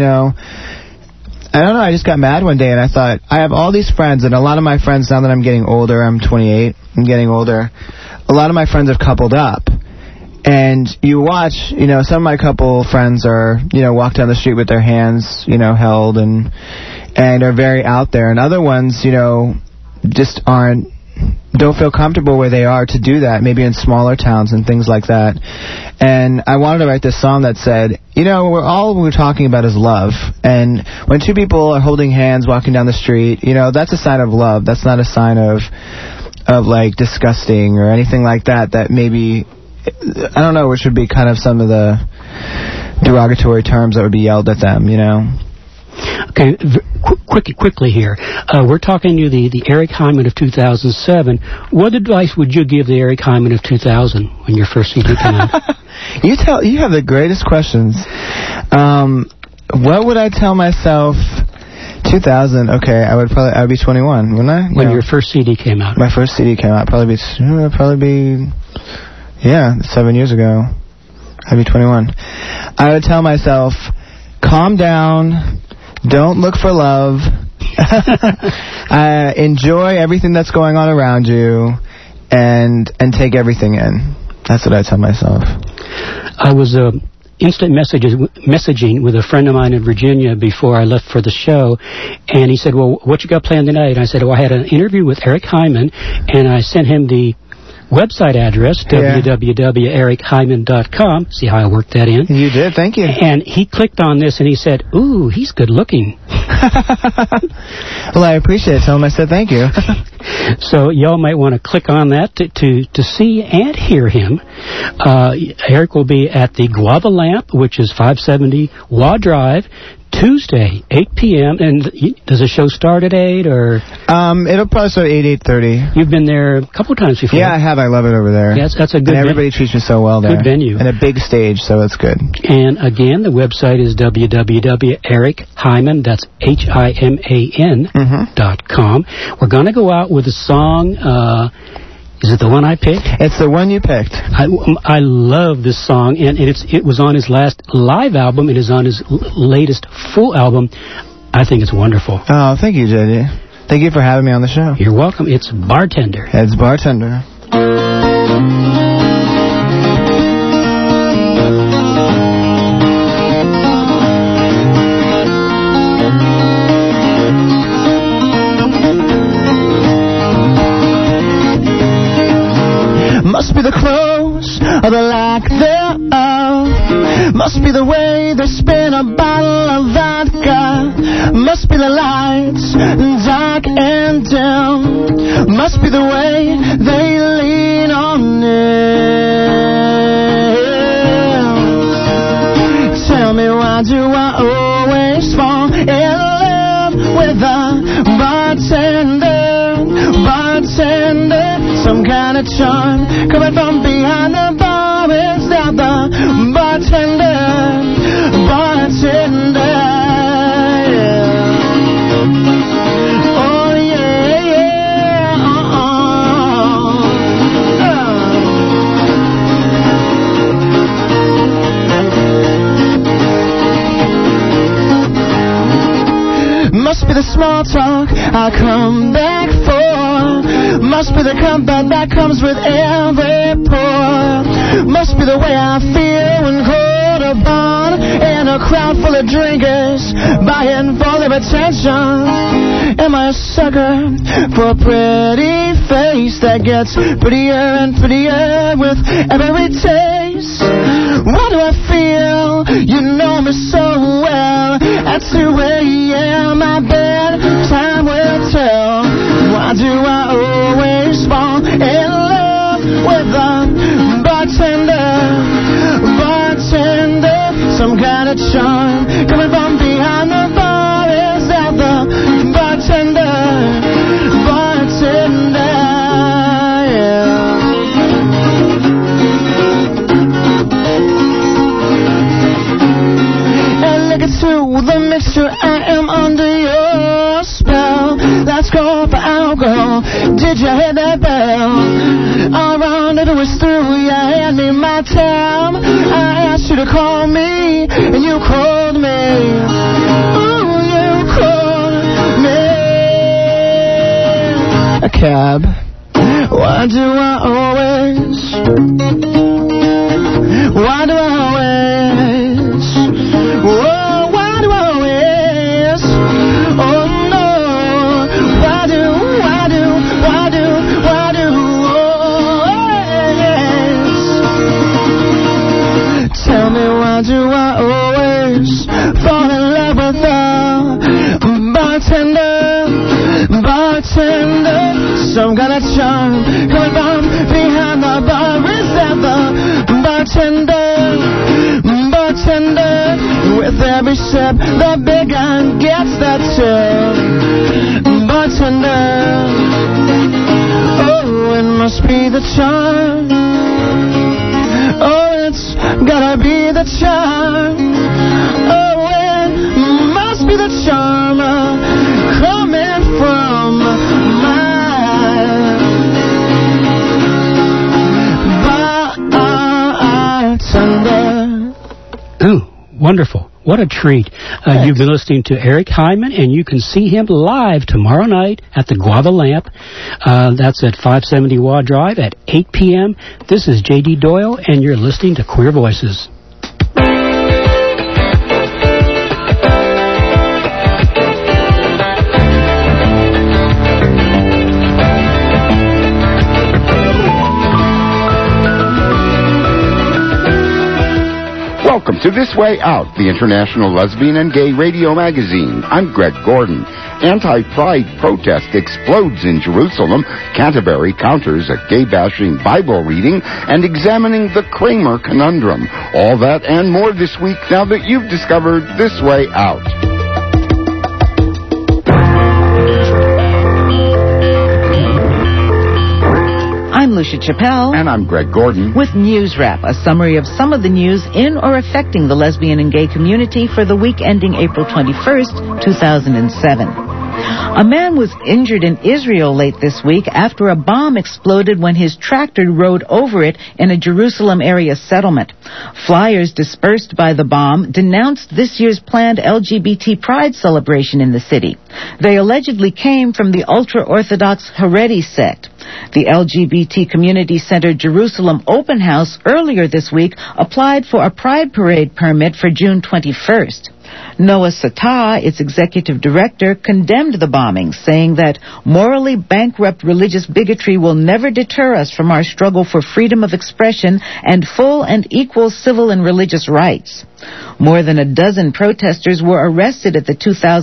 Speaker 11: I don't know, I just got mad one day and I thought, I have all these friends, and a lot of my friends, now that I'm getting older, I'm 28, I'm getting older, a lot of my friends have coupled up. And you watch, some of my couple friends are, walk down the street with their hands, held and are very out there. And other ones, just don't feel comfortable where they are to do that, maybe in smaller towns and things like that. And I wanted to write this song that said, we're talking about is love. And when 2 people are holding hands walking down the street, that's a sign of love. That's not a sign of like disgusting or anything like that maybe, I don't know, which would be kind of some of the derogatory terms that would be yelled at them,
Speaker 5: Okay, quickly here. We're talking to the Eric Hyman of 2007. What advice would you give the Eric Hyman of 2000 when your first CD came out?
Speaker 11: You have the greatest questions. What would I tell myself? 2000. Okay, I would be 21, wouldn't I?
Speaker 5: When your first CD came out.
Speaker 11: My first CD came out probably be 7 years ago. I'd be 21. I would tell myself, calm down. Don't look for love. Enjoy everything that's going on around you, and take everything in. That's what I tell myself.
Speaker 5: I was instant messaging with a friend of mine in Virginia before I left for the show, and he said, well, what you got planned tonight? And I said, well, I had an interview with Eric Hyman, and I sent him the website address, www.erichyman.com. See how I worked that in?
Speaker 11: You did, thank you.
Speaker 5: And he clicked on this and he said, ooh, he's good looking.
Speaker 11: Well, I appreciate it. Tell him I said thank you.
Speaker 5: So y'all might want to click on that to see and hear him. Eric will be at the Guava Lamp, which is 570 Waugh Drive, Tuesday, 8 p.m. And does the show start at 8 or?
Speaker 11: It'll probably start at 8:30.
Speaker 5: You've been there a couple of times before.
Speaker 11: Yeah, I have. I love it over there.
Speaker 5: Yeah, that's a good.
Speaker 11: And everybody treats me so well there.
Speaker 5: Good venue.
Speaker 11: And a big stage, so it's good.
Speaker 5: And again, the website is www.erichyman. That's HIMAN.com. We're going to go out with a song. Is it the one I picked?
Speaker 11: It's the one you picked.
Speaker 5: I love this song, and it was on his last live album. It is on his latest full album. I think it's wonderful.
Speaker 11: Oh, thank you, JD. Thank you for having me on the show.
Speaker 5: You're welcome. It's Bartender.
Speaker 11: It's Bartender. or the lack thereof. Must be the way they spin a bottle of vodka. Must be the lights, dark and dim. Must be the way they lean on it. Tell me, why do I always fall in love with a bartender? Bartender, some kind of charm coming from behind the bar. Is that the bartender? Bartender, yeah. Oh yeah, yeah. Must be the small talk I'll come back for. Must be the comfort that comes with every pour. Must be the way I feel when called upon in a crowd full of drinkers, buying for their attention. Am I a sucker for a pretty face that gets prettier and prettier with every taste? Why do I feel you know me so well? At 2 a.m. I bet time will tell. Why do I always fall in love with a bartender? Bartender, some kind of charm coming from behind the bar. Is that the bartender? Bartender, yeah. And look at the mixture, I am under your spell. Let's go for alcohol. Did you hear that bell? Around it was through. You hand me my time. I asked you to call me, and you called me. Oh, you called me. A cab. Why do I always? Why do I always? Whoa, why do I always? Oh no, why do always? Tell me, why do I always fall in love with a bartender? Bartender, some kind of charm coming from behind the bar. Is that the bartender? Bartender, with every sip, the big gun gets that tip. Bartender, oh, it must be the charm. Oh, it's gotta be the charm. Oh, it must be the charm coming from my bartender.
Speaker 5: Ooh, wonderful. What a treat. You've been listening to Eric Hyman, and you can see him live tomorrow night at the Guava Lamp. That's at 570 Waugh Drive at 8 p.m. This is J.D. Doyle, and you're listening to Queer Voices.
Speaker 8: Welcome to This Way Out, the international lesbian and gay radio magazine. I'm Greg Gordon. Anti-pride protest explodes in Jerusalem. Canterbury counters a gay-bashing Bible reading and examining the Kramer conundrum. All that and more this week now that you've discovered This Way Out.
Speaker 9: I'm Lucia Chappelle.
Speaker 8: And I'm Greg Gordon.
Speaker 9: With News Wrap, a summary of some of the news in or affecting the lesbian and gay community for the week ending April 21st, 2007. A man was injured in Israel late this week after a bomb exploded when his tractor rode over it in a Jerusalem area settlement. Flyers dispersed by the bomb denounced this year's planned LGBT pride celebration in the city. They allegedly came from the ultra-Orthodox Haredi sect. The LGBT Community Center Jerusalem Open House earlier this week applied for a pride parade permit for June 21st. Noah Satah, its executive director, condemned the bombing, saying that morally bankrupt religious bigotry will never deter us from our struggle for freedom of expression and full and equal civil and religious rights. More than a dozen protesters were arrested at the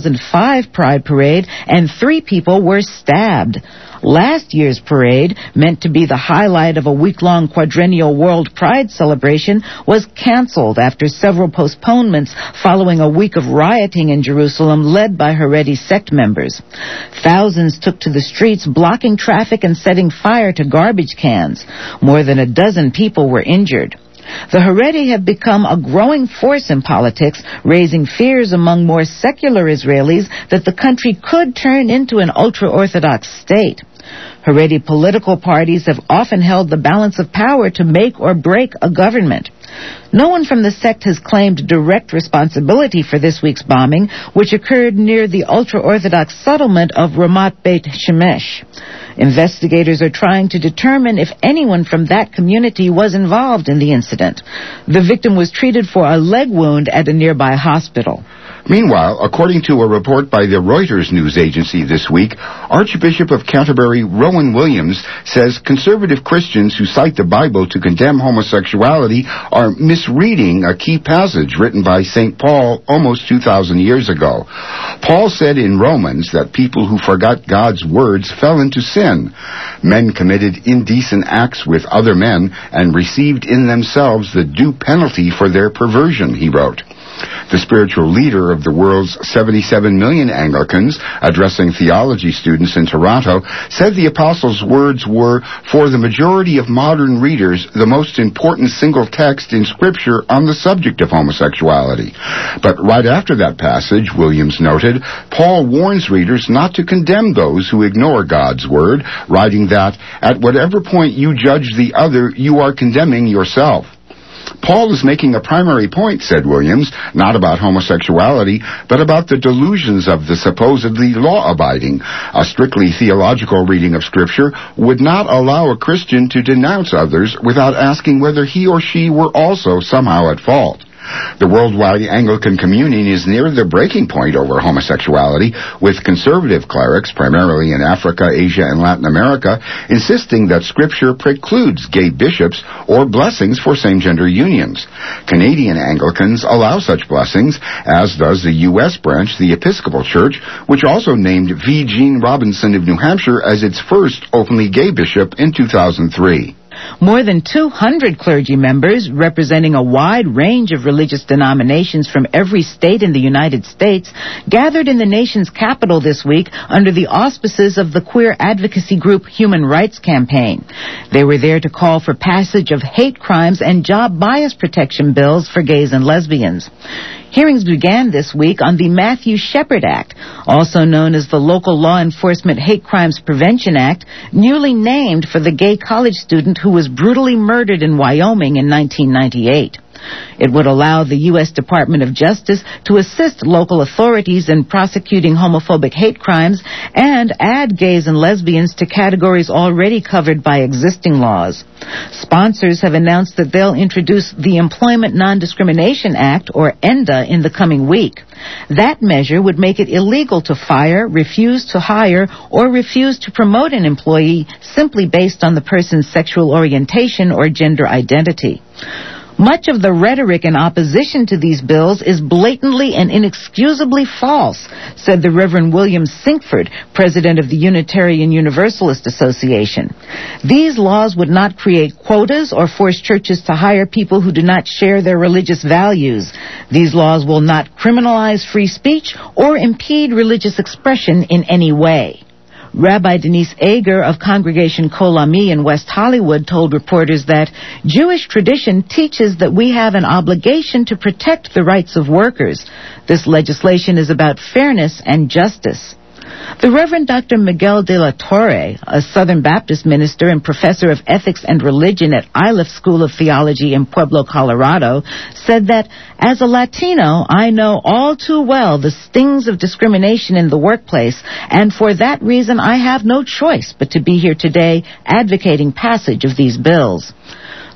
Speaker 9: 2005 Pride Parade, and 3 people were stabbed. Last year's parade, meant to be the highlight of a week-long quadrennial World Pride celebration, was canceled after several postponements following a week of rioting in Jerusalem led by Haredi sect members. Thousands took to the streets, blocking traffic and setting fire to garbage cans. More than a dozen people were injured. The Haredi have become a growing force in politics, raising fears among more secular Israelis that the country could turn into an ultra-Orthodox state. Haredi political parties have often held the balance of power to make or break a government. No one from the sect has claimed direct responsibility for this week's bombing, which occurred near the ultra-Orthodox settlement of Ramat Beit Shemesh. Investigators are trying to determine if anyone from that community was involved in the incident. The victim was treated for a leg wound at a nearby hospital.
Speaker 8: Meanwhile, according to a report by the Reuters news agency this week, Archbishop of Canterbury Rowan Williams says conservative Christians who cite the Bible to condemn homosexuality are misreading a key passage written by St. Paul almost 2,000 years ago. Paul said in Romans that people who forgot God's words fell into sin. Men committed indecent acts with other men and received in themselves the due penalty for their perversion, he wrote. The spiritual leader of the world's 77 million Anglicans, addressing theology students in Toronto, said the apostles' words were, for the majority of modern readers, the most important single text in Scripture on the subject of homosexuality. But right after that passage, Williams noted, Paul warns readers not to condemn those who ignore God's word, writing that, at whatever point you judge the other, you are condemning yourself. Paul is making a primary point, said Williams, not about homosexuality, but about the delusions of the supposedly law-abiding. A strictly theological reading of Scripture would not allow a Christian to denounce others without asking whether he or she were also somehow at fault. The worldwide Anglican Communion is near the breaking point over homosexuality, with conservative clerics, primarily in Africa, Asia, and Latin America, insisting that Scripture precludes gay bishops or blessings for same-gender unions. Canadian Anglicans allow such blessings, as does the U.S. branch, the Episcopal Church, which also named V. Gene Robinson of New Hampshire as its first openly gay bishop in 2003.
Speaker 9: More than 200 clergy members, representing a wide range of religious denominations from every state in the United States, gathered in the nation's capital this week under the auspices of the queer advocacy group Human Rights Campaign. They were there to call for passage of hate crimes and job bias protection bills for gays and lesbians. Hearings began this week on the Matthew Shepard Act, also known as the Local Law Enforcement Hate Crimes Prevention Act, newly named for the gay college student who was brutally murdered in Wyoming in 1998. It would allow the U.S. Department of Justice to assist local authorities in prosecuting homophobic hate crimes and add gays and lesbians to categories already covered by existing laws. Sponsors have announced that they'll introduce the Employment Non-Discrimination Act, or ENDA, in the coming week. That measure would make it illegal to fire, refuse to hire, or refuse to promote an employee simply based on the person's sexual orientation or gender identity. Much of the rhetoric in opposition to these bills is blatantly and inexcusably false, said the Reverend William Sinkford, president of the Unitarian Universalist Association. These laws would not create quotas or force churches to hire people who do not share their religious values. These laws will not criminalize free speech or impede religious expression in any way. Rabbi Denise Ager of Congregation Kol Ami in West Hollywood told reporters that Jewish tradition teaches that we have an obligation to protect the rights of workers. This legislation is about fairness and justice. The Reverend Dr. Miguel de la Torre, a Southern Baptist minister and professor of ethics and religion at Iliff School of Theology in Pueblo, Colorado, said that, as a Latino, I know all too well the stings of discrimination in the workplace, and for that reason I have no choice but to be here today advocating passage of these bills.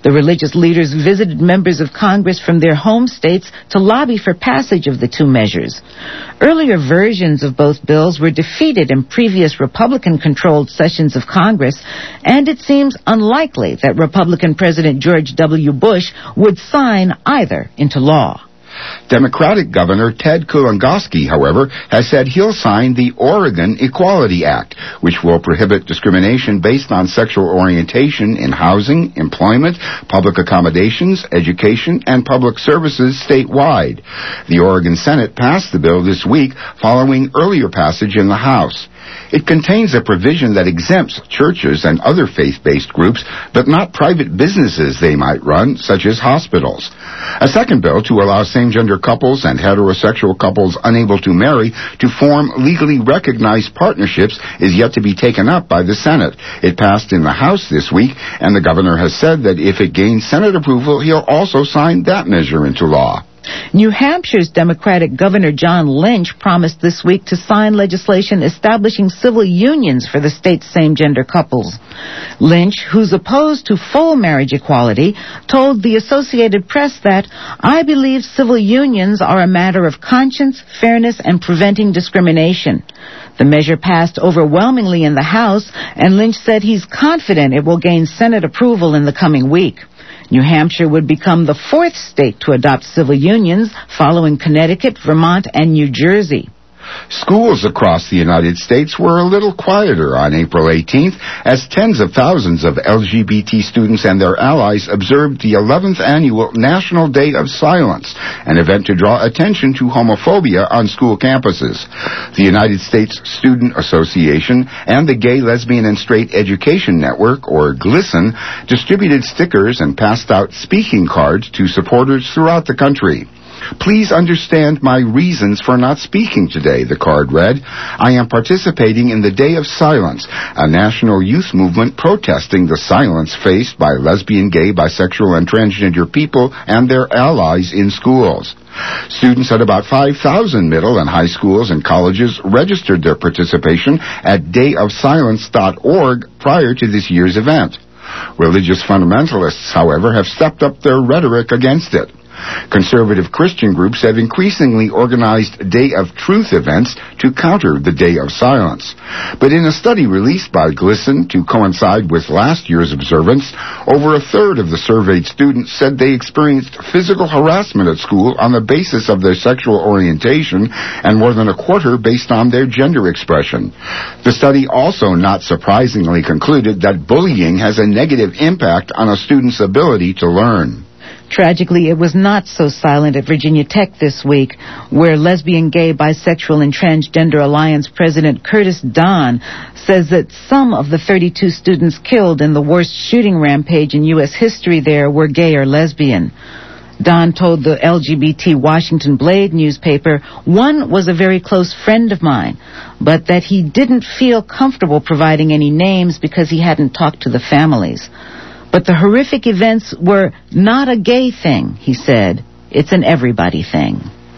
Speaker 9: The religious leaders visited members of Congress from their home states to lobby for passage of the two measures. Earlier versions of both bills were defeated in previous Republican-controlled sessions of Congress, and it seems unlikely that Republican President George W. Bush would sign either into law.
Speaker 8: Democratic Governor Ted Kulongoski, however, has said he'll sign the Oregon Equality Act, which will prohibit discrimination based on sexual orientation in housing, employment, public accommodations, education, and public services statewide. The Oregon Senate passed the bill this week following earlier passage in the House. It contains a provision that exempts churches and other faith-based groups, but not private businesses they might run, such as hospitals. A second bill to allow same-gender couples and heterosexual couples unable to marry to form legally recognized partnerships is yet to be taken up by the Senate. It passed in the House this week, and the governor has said that if it gains Senate approval, he'll also sign that measure into law.
Speaker 9: New Hampshire's Democratic Governor John Lynch promised this week to sign legislation establishing civil unions for the state's same-gender couples. Lynch, who's opposed to full marriage equality, told the Associated Press that, "I believe civil unions are a matter of conscience, fairness, and preventing discrimination." The measure passed overwhelmingly in the House, and Lynch said he's confident it will gain Senate approval in the coming week. New Hampshire would become the fourth state to adopt civil unions, following Connecticut, Vermont, and New Jersey.
Speaker 8: Schools across the United States were a little quieter on April 18th as tens of thousands of LGBT students and their allies observed the 11th annual National Day of Silence, an event to draw attention to homophobia on school campuses. The United States Student Association and the Gay, Lesbian, and Straight Education Network, or GLSEN, distributed stickers and passed out speaking cards to supporters throughout the country. "Please understand my reasons for not speaking today," the card read. "I am participating in the Day of Silence, a national youth movement protesting the silence faced by lesbian, gay, bisexual, and transgender people and their allies in schools." Students at about 5,000 middle and high schools and colleges registered their participation at dayofsilence.org prior to this year's event. Religious fundamentalists, however, have stepped up their rhetoric against it. Conservative Christian groups have increasingly organized Day of Truth events to counter the Day of Silence. But in a study released by GLSEN to coincide with last year's observance, over a third of the surveyed students said they experienced physical harassment at school on the basis of their sexual orientation, and more than a quarter based on their gender expression. The study also, not surprisingly, concluded that bullying has a negative impact on a student's ability to learn.
Speaker 9: Tragically, it was not so silent at Virginia Tech this week, where Lesbian, Gay, Bisexual, and Transgender Alliance President Curtis Don says that some of the 32 students killed in the worst shooting rampage in U.S. history there were gay or lesbian. Don told the LGBT Washington Blade newspaper one was a very close friend of mine, but that he didn't feel comfortable providing any names because he hadn't talked to the families. But the horrific events were not a gay thing, he said. It's an everybody thing.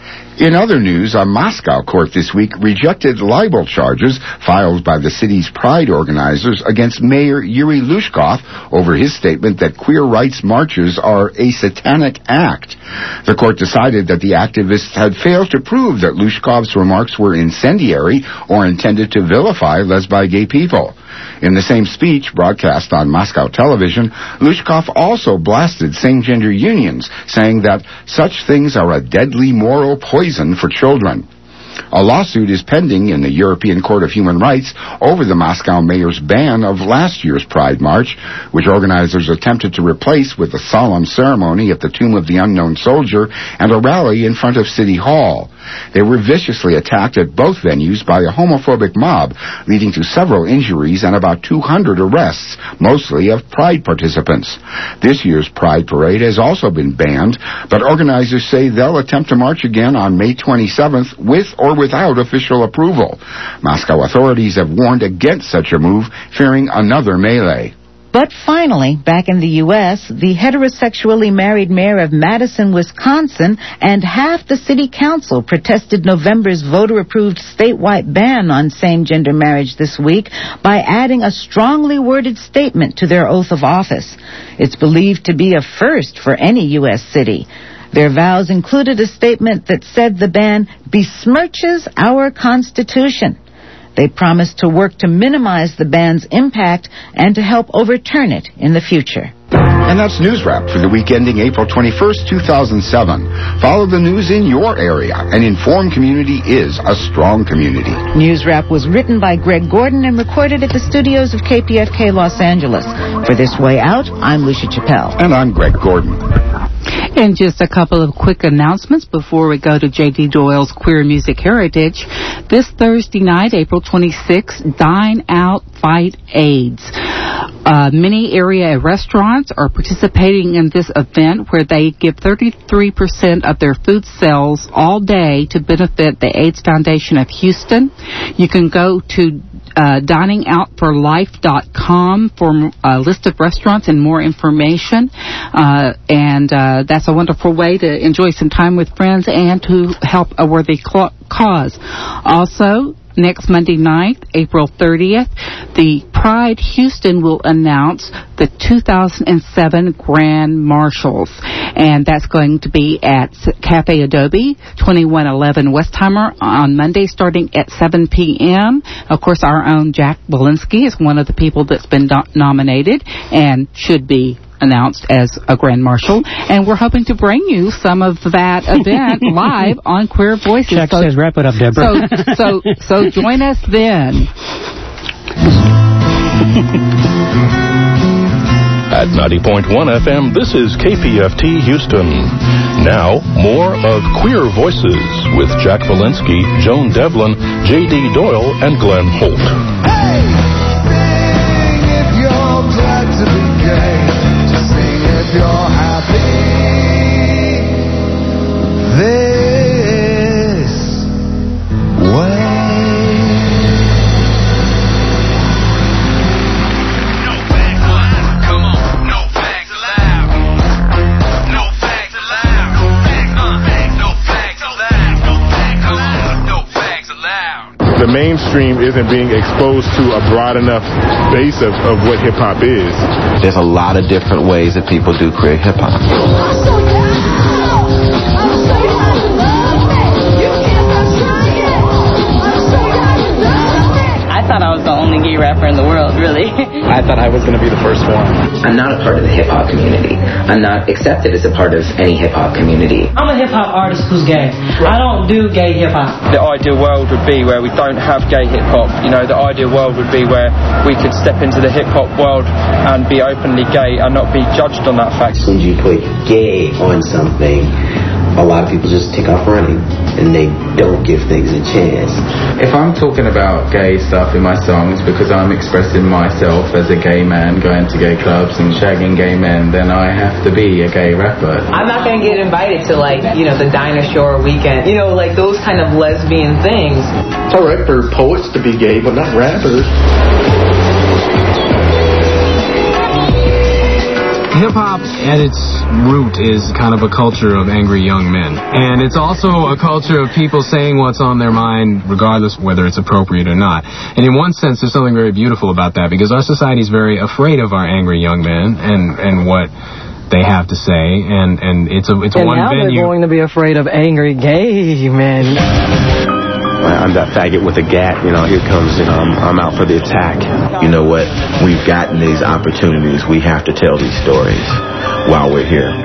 Speaker 8: In other news, a Moscow court this week rejected libel charges filed by the city's Pride organizers against Mayor Yuri Lushkov over his statement that queer rights marches are a satanic act. The court decided that the activists had failed to prove that Lushkov's remarks were incendiary or intended to vilify lesbi-gay people. In the same speech broadcast on Moscow television, Lushkov also blasted same-gender unions, saying that such things are a deadly moral poison for children. A lawsuit is pending in the European Court of Human Rights over the Moscow mayor's ban of last year's Pride March, which organizers attempted to replace with a solemn ceremony at the Tomb of the Unknown Soldier and a rally in front of City Hall. They were viciously attacked at both venues by a homophobic mob, leading to several injuries and about 200 arrests, mostly of Pride participants. This year's Pride Parade has also been banned, but organizers say they'll attempt to march again on May 27th with or without official approval. Moscow authorities have warned against such a move, fearing another melee.
Speaker 9: But finally, back in the U.S., the heterosexually married mayor of Madison, Wisconsin, and half the city council protested November's voter-approved statewide ban on same-gender marriage this week by adding a strongly worded statement to their oath of office. It's believed to be a first for any U.S. city. Their vows included a statement that said the ban besmirches our Constitution. They promised to work to minimize the ban's impact and to help overturn it in the future.
Speaker 8: And that's News Wrap for the week ending April 21st, 2007. Follow the news in your area. An informed community is a strong community.
Speaker 9: News Wrap was written by Greg Gordon and recorded at the studios of KPFK Los Angeles. For This Way Out, I'm Lucia Chappelle.
Speaker 8: And I'm Greg Gordon.
Speaker 4: And just a couple of quick announcements before we go to J.D. Doyle's Queer Music Heritage. This Thursday night, April 26th, Dine Out, Fight AIDS. Many area restaurants are participating in this event where they give 33% of their food sales all day to benefit the AIDS Foundation of Houston. You can go to diningoutforlife.com for a list of restaurants and more information. And that's a wonderful way to enjoy some time with friends and to help a worthy cause. Also, next Monday night, April 30th, the Pride Houston will announce the 2007 Grand Marshals. And that's going to be at Cafe Adobe, 2111 Westheimer on Monday starting at 7 p.m. Of course, our own Jack Walensky is one of the people that's been nominated and should be announced as a Grand Marshal, and we're hoping to bring you some of that event live on Queer Voices.
Speaker 5: Jack says, wrap it up, Deborah.
Speaker 4: So join us then.
Speaker 3: At 90.1 FM, this is KPFT Houston. Now, more of Queer Voices with Jack Walensky, Joan Devlin, J.D. Doyle, and Glenn Holt.
Speaker 11: Hey! Sing if you're glad to be gay. Sing if you're happy this way.
Speaker 12: No fags allowed. Come on. No fags allowed. No fags allowed. No fags, no fags allowed. No fags allowed. No fags allowed.
Speaker 13: The mainstream isn't being exposed to a broad enough base of what hip-hop is.
Speaker 14: There's a lot of different ways that people do queer hip-hop.
Speaker 15: I thought I was the only gay rapper in the world, really.
Speaker 16: I thought I was going to be the first one.
Speaker 17: I'm not a part of the hip-hop community. I'm not accepted as a part of any hip-hop community.
Speaker 18: I'm a hip-hop artist who's gay. I don't do gay hip-hop.
Speaker 19: The ideal world would be where we don't have gay hip-hop. You know, the ideal world would be where we could step into the hip-hop world and be openly gay and not be judged on that fact.
Speaker 20: As soon as you put gay on something, a lot of people just take off running and they don't give things a chance.
Speaker 21: If I'm talking about gay stuff in my songs because I'm expressing myself as a gay man going to gay clubs and shagging gay men, then I have to be a gay rapper.
Speaker 15: I'm not going to get invited to, like, you know, the Dinah Shore weekend. You know, like those kind of lesbian things.
Speaker 22: It's alright for poets to be gay, but not rappers.
Speaker 23: Hip-hop at its root is kind of a culture of angry young men. And it's also a culture of people saying what's on their mind, regardless whether it's appropriate or not. And in one sense, there's something very beautiful about that, because our society is very afraid of our angry young men and what they have to say. And it's one venue.
Speaker 6: And now they're going to be afraid of angry gay men.
Speaker 14: I'm that faggot with a gat, you know, here comes, you know, I'm out for the attack. You know what? We've gotten these opportunities. We have to tell these stories while we're here.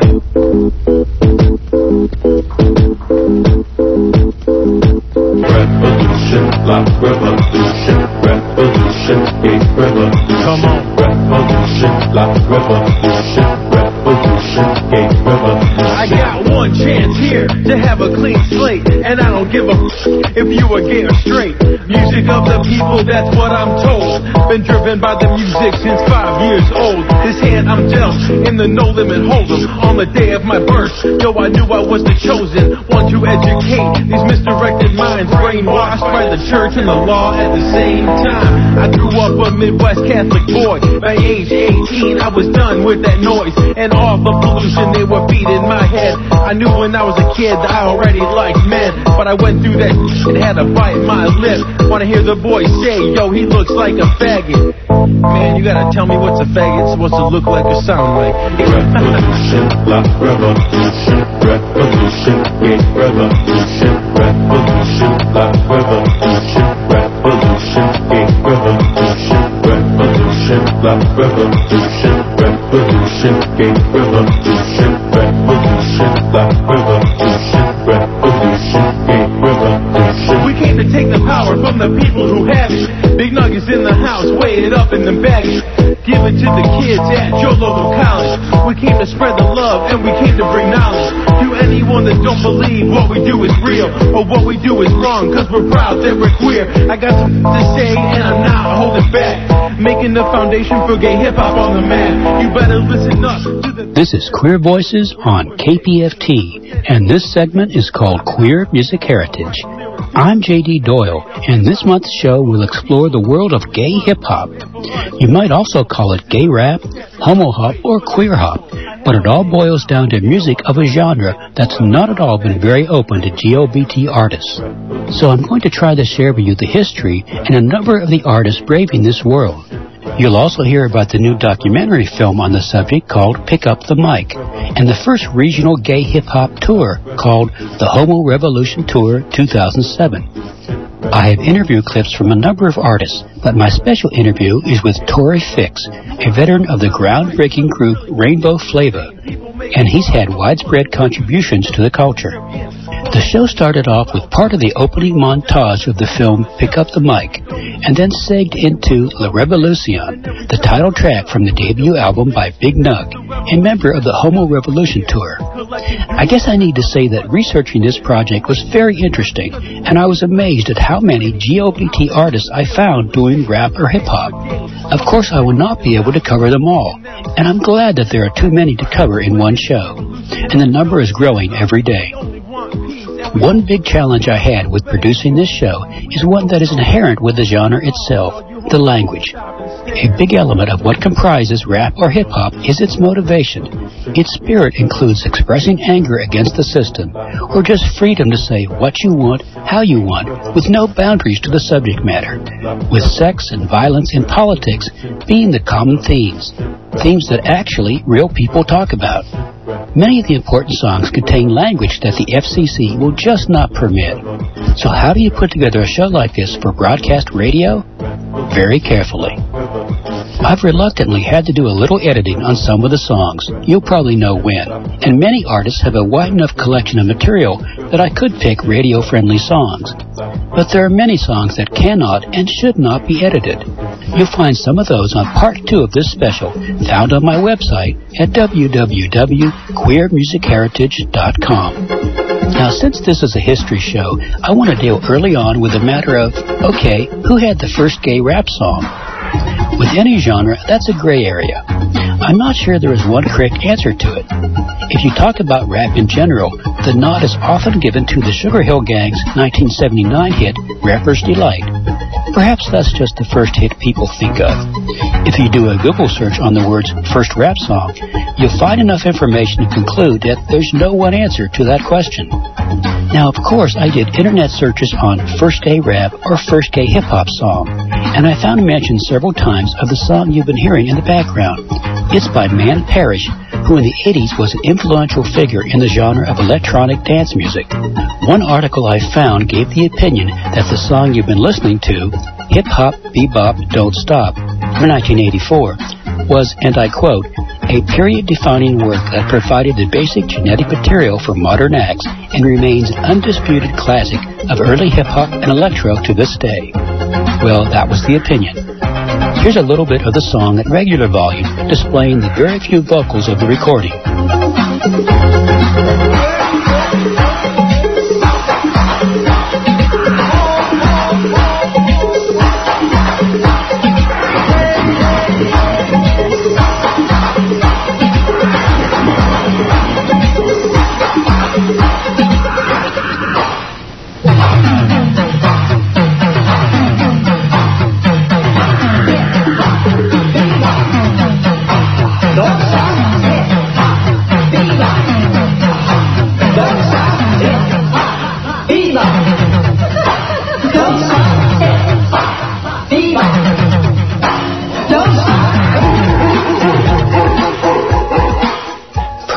Speaker 12: Revolution, black revolution, revolution, gay revolution. Come on. Revolution, black revolution, revolution, gay revolution.
Speaker 24: I got one chance here to have a clean slate, and I don't give a if you are gay or straight. Music of the people, that's what I'm told. Been driven by the music since 5 years old. This hand I'm dealt in the no limit hold'em. On the day of my birth, yo, I knew I was the chosen one to educate these misdirected minds, brainwashed by the church and the law at the same time. I grew up a Midwest Catholic boy. By age 18, I was done with that noise and all the pollution they were feeding my head. I knew when I was a kid that I already liked men, but I went through that and had to bite my lip. Wanna hear the boy say, yo, he looks like a faggot. Man, you gotta tell me what's a faggot supposed to look like or sound like.
Speaker 1: Revolution, la revolution, revolution, yeah, revolution, revolution, la revolution, revolution, yeah, revolution, revolution, la revolution, revolution, yeah, revolution, revolution, la revolution, revolution, yeah, revolution.
Speaker 24: We came to take the power from the people who have it. Big nuggets in the house, weigh it up in the baggage. Give it to the kids at your local college. We came to spread the love and we came to bring knowledge to anyone that don't believe what we do is real or what we do is wrong, cause we're proud that we're queer. I got something to say and I'm not holding back, making the foundation for gay hip-hop on the map. You better listen up to the...
Speaker 5: This is Queer Voices on KPFT, and this segment is called Queer Music Heritage. I'm J.D. Doyle, and this month's show will explore the world of gay hip-hop. You might also call it gay rap, homo-hop, or queer-hop, but it all boils down to music of a genre that's not at all been very open to GLBT artists. So I'm going to try to share with you the history and a number of the artists braving this world. You'll also hear about the new documentary film on the subject called Pick Up the Mic, and the first regional gay hip-hop tour called the Homo Revolution Tour 2007. I have interview clips from a number of artists, but my special interview is with Tory Fix, a veteran of the groundbreaking group Rainbow Flava, and he's had widespread contributions to the culture. The show started off with part of the opening montage of the film Pick Up the Mic, and then segued into La Revolution, the title track from the debut album by Big Nug, a member of the Homo Revolution Tour. I guess I need to say that researching this project was very interesting, and I was amazed at how many GLBT artists I found doing rap or hip-hop. Of course, I will not be able to cover them all, and I'm glad that there are too many to cover in one show, and the number is growing every day. One big challenge I had with producing this show is one that is inherent with the genre itself, the language. A big element of what comprises rap or hip-hop is its motivation. Its spirit includes expressing anger against the system, or just freedom to say what you want, how you want, with no boundaries to the subject matter, with sex and violence and politics being the common themes that actually real people talk about. Many of the important songs contain language that the FCC will just not permit. So how do you put together a show like this for broadcast radio? Very carefully. I've reluctantly had to do a little editing on some of the songs. You'll probably know when. And many artists have a wide enough collection of material that I could pick radio-friendly songs. But there are many songs that cannot and should not be edited. You'll find some of those on part 2 of this special, found on my website at www.queermusicheritage.com. Now, since this is a history show, I want to deal early on with the matter of, okay, who had the first gay rap song? With any genre, that's a gray area. I'm not sure there is one correct answer to it. If you talk about rap in general, the nod is often given to the Sugar Hill Gang's 1979 hit, Rapper's Delight. Perhaps that's just the first hit people think of. If you do a Google search on the words first rap song, you'll find enough information to conclude that there's no one answer to that question. Now, of course, I did internet searches on first gay rap or first gay hip-hop song, and I found mention several times of the song you've been hearing in the background. It's by Man Parrish, who in the 80s was an influential figure in the genre of electronic dance music. One article I found gave the opinion that the song you've been listening to, Hip Hop Bebop Don't Stop, from 1984, was, and I quote, a period-defining work that provided the basic genetic material for modern acts and remains an undisputed classic of early hip-hop and electro to this day. Well, that was the opinion. Here's a little bit of the song at regular volume, displaying the very few vocals of the recording.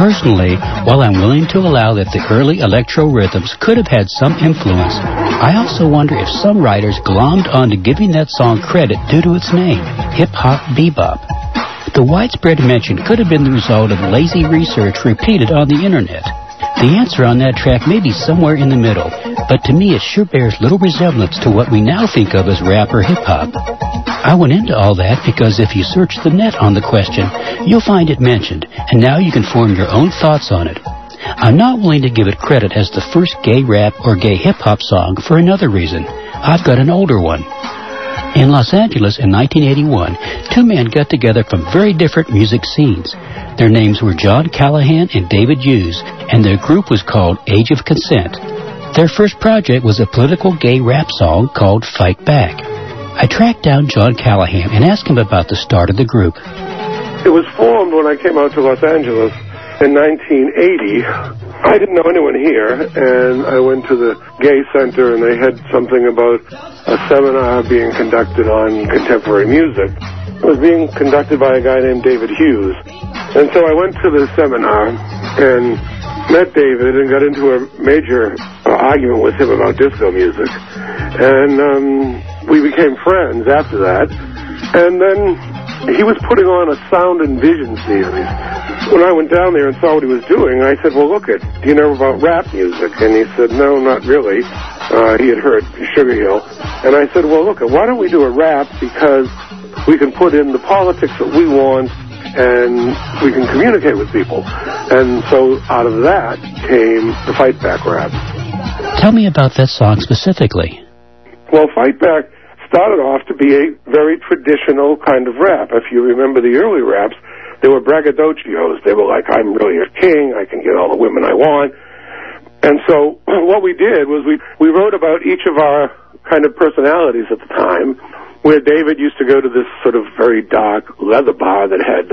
Speaker 5: Personally, while I'm willing to allow that the early electro rhythms could have had some influence, I also wonder if some writers glommed onto giving that song credit due to its name, hip-hop bebop. The widespread mention could have been the result of lazy research repeated on the internet. The answer on that track may be somewhere in the middle, but to me it sure bears little resemblance to what we now think of as rap or hip-hop. I went into all that because if you search the net on the question, you'll find it mentioned, and now you can form your own thoughts on it. I'm not willing to give it credit as the first gay rap or gay hip-hop song for another reason. I've got an older one. In Los Angeles in 1981, two men got together from very different music scenes. Their names were John Callahan and David Hughes, and their group was called Age of Consent. Their first project was a political gay rap song called Fight Back. I tracked down John Callahan and asked him about the start of the group.
Speaker 2: It was formed when I came out to Los Angeles in 1980. I didn't know anyone here, and I went to the Gay Center, and they had something about a seminar being conducted on contemporary music. It was being conducted by a guy named David Hughes. And so I went to the seminar and met David and got into a major argument with him about disco music. And we became friends after that. And then he was putting on a sound and vision series. When I went down there and saw what he was doing, I said, well, do you know about rap music? And he said, no, not really. He had heard Sugar Hill. And I said, well, why don't we do a rap, because we can put in the politics that we want and we can communicate with people. And so out of that came the Fight Back rap.
Speaker 5: Tell me about that song specifically.
Speaker 2: Well, Fight Back started off to be a very traditional kind of rap. If you remember the early raps, they were braggadocios. They were like, I'm really a king, I can get all the women I want. And so what we did was we wrote about each of our kind of personalities at the time, where David used to go to this sort of very dark leather bar that had,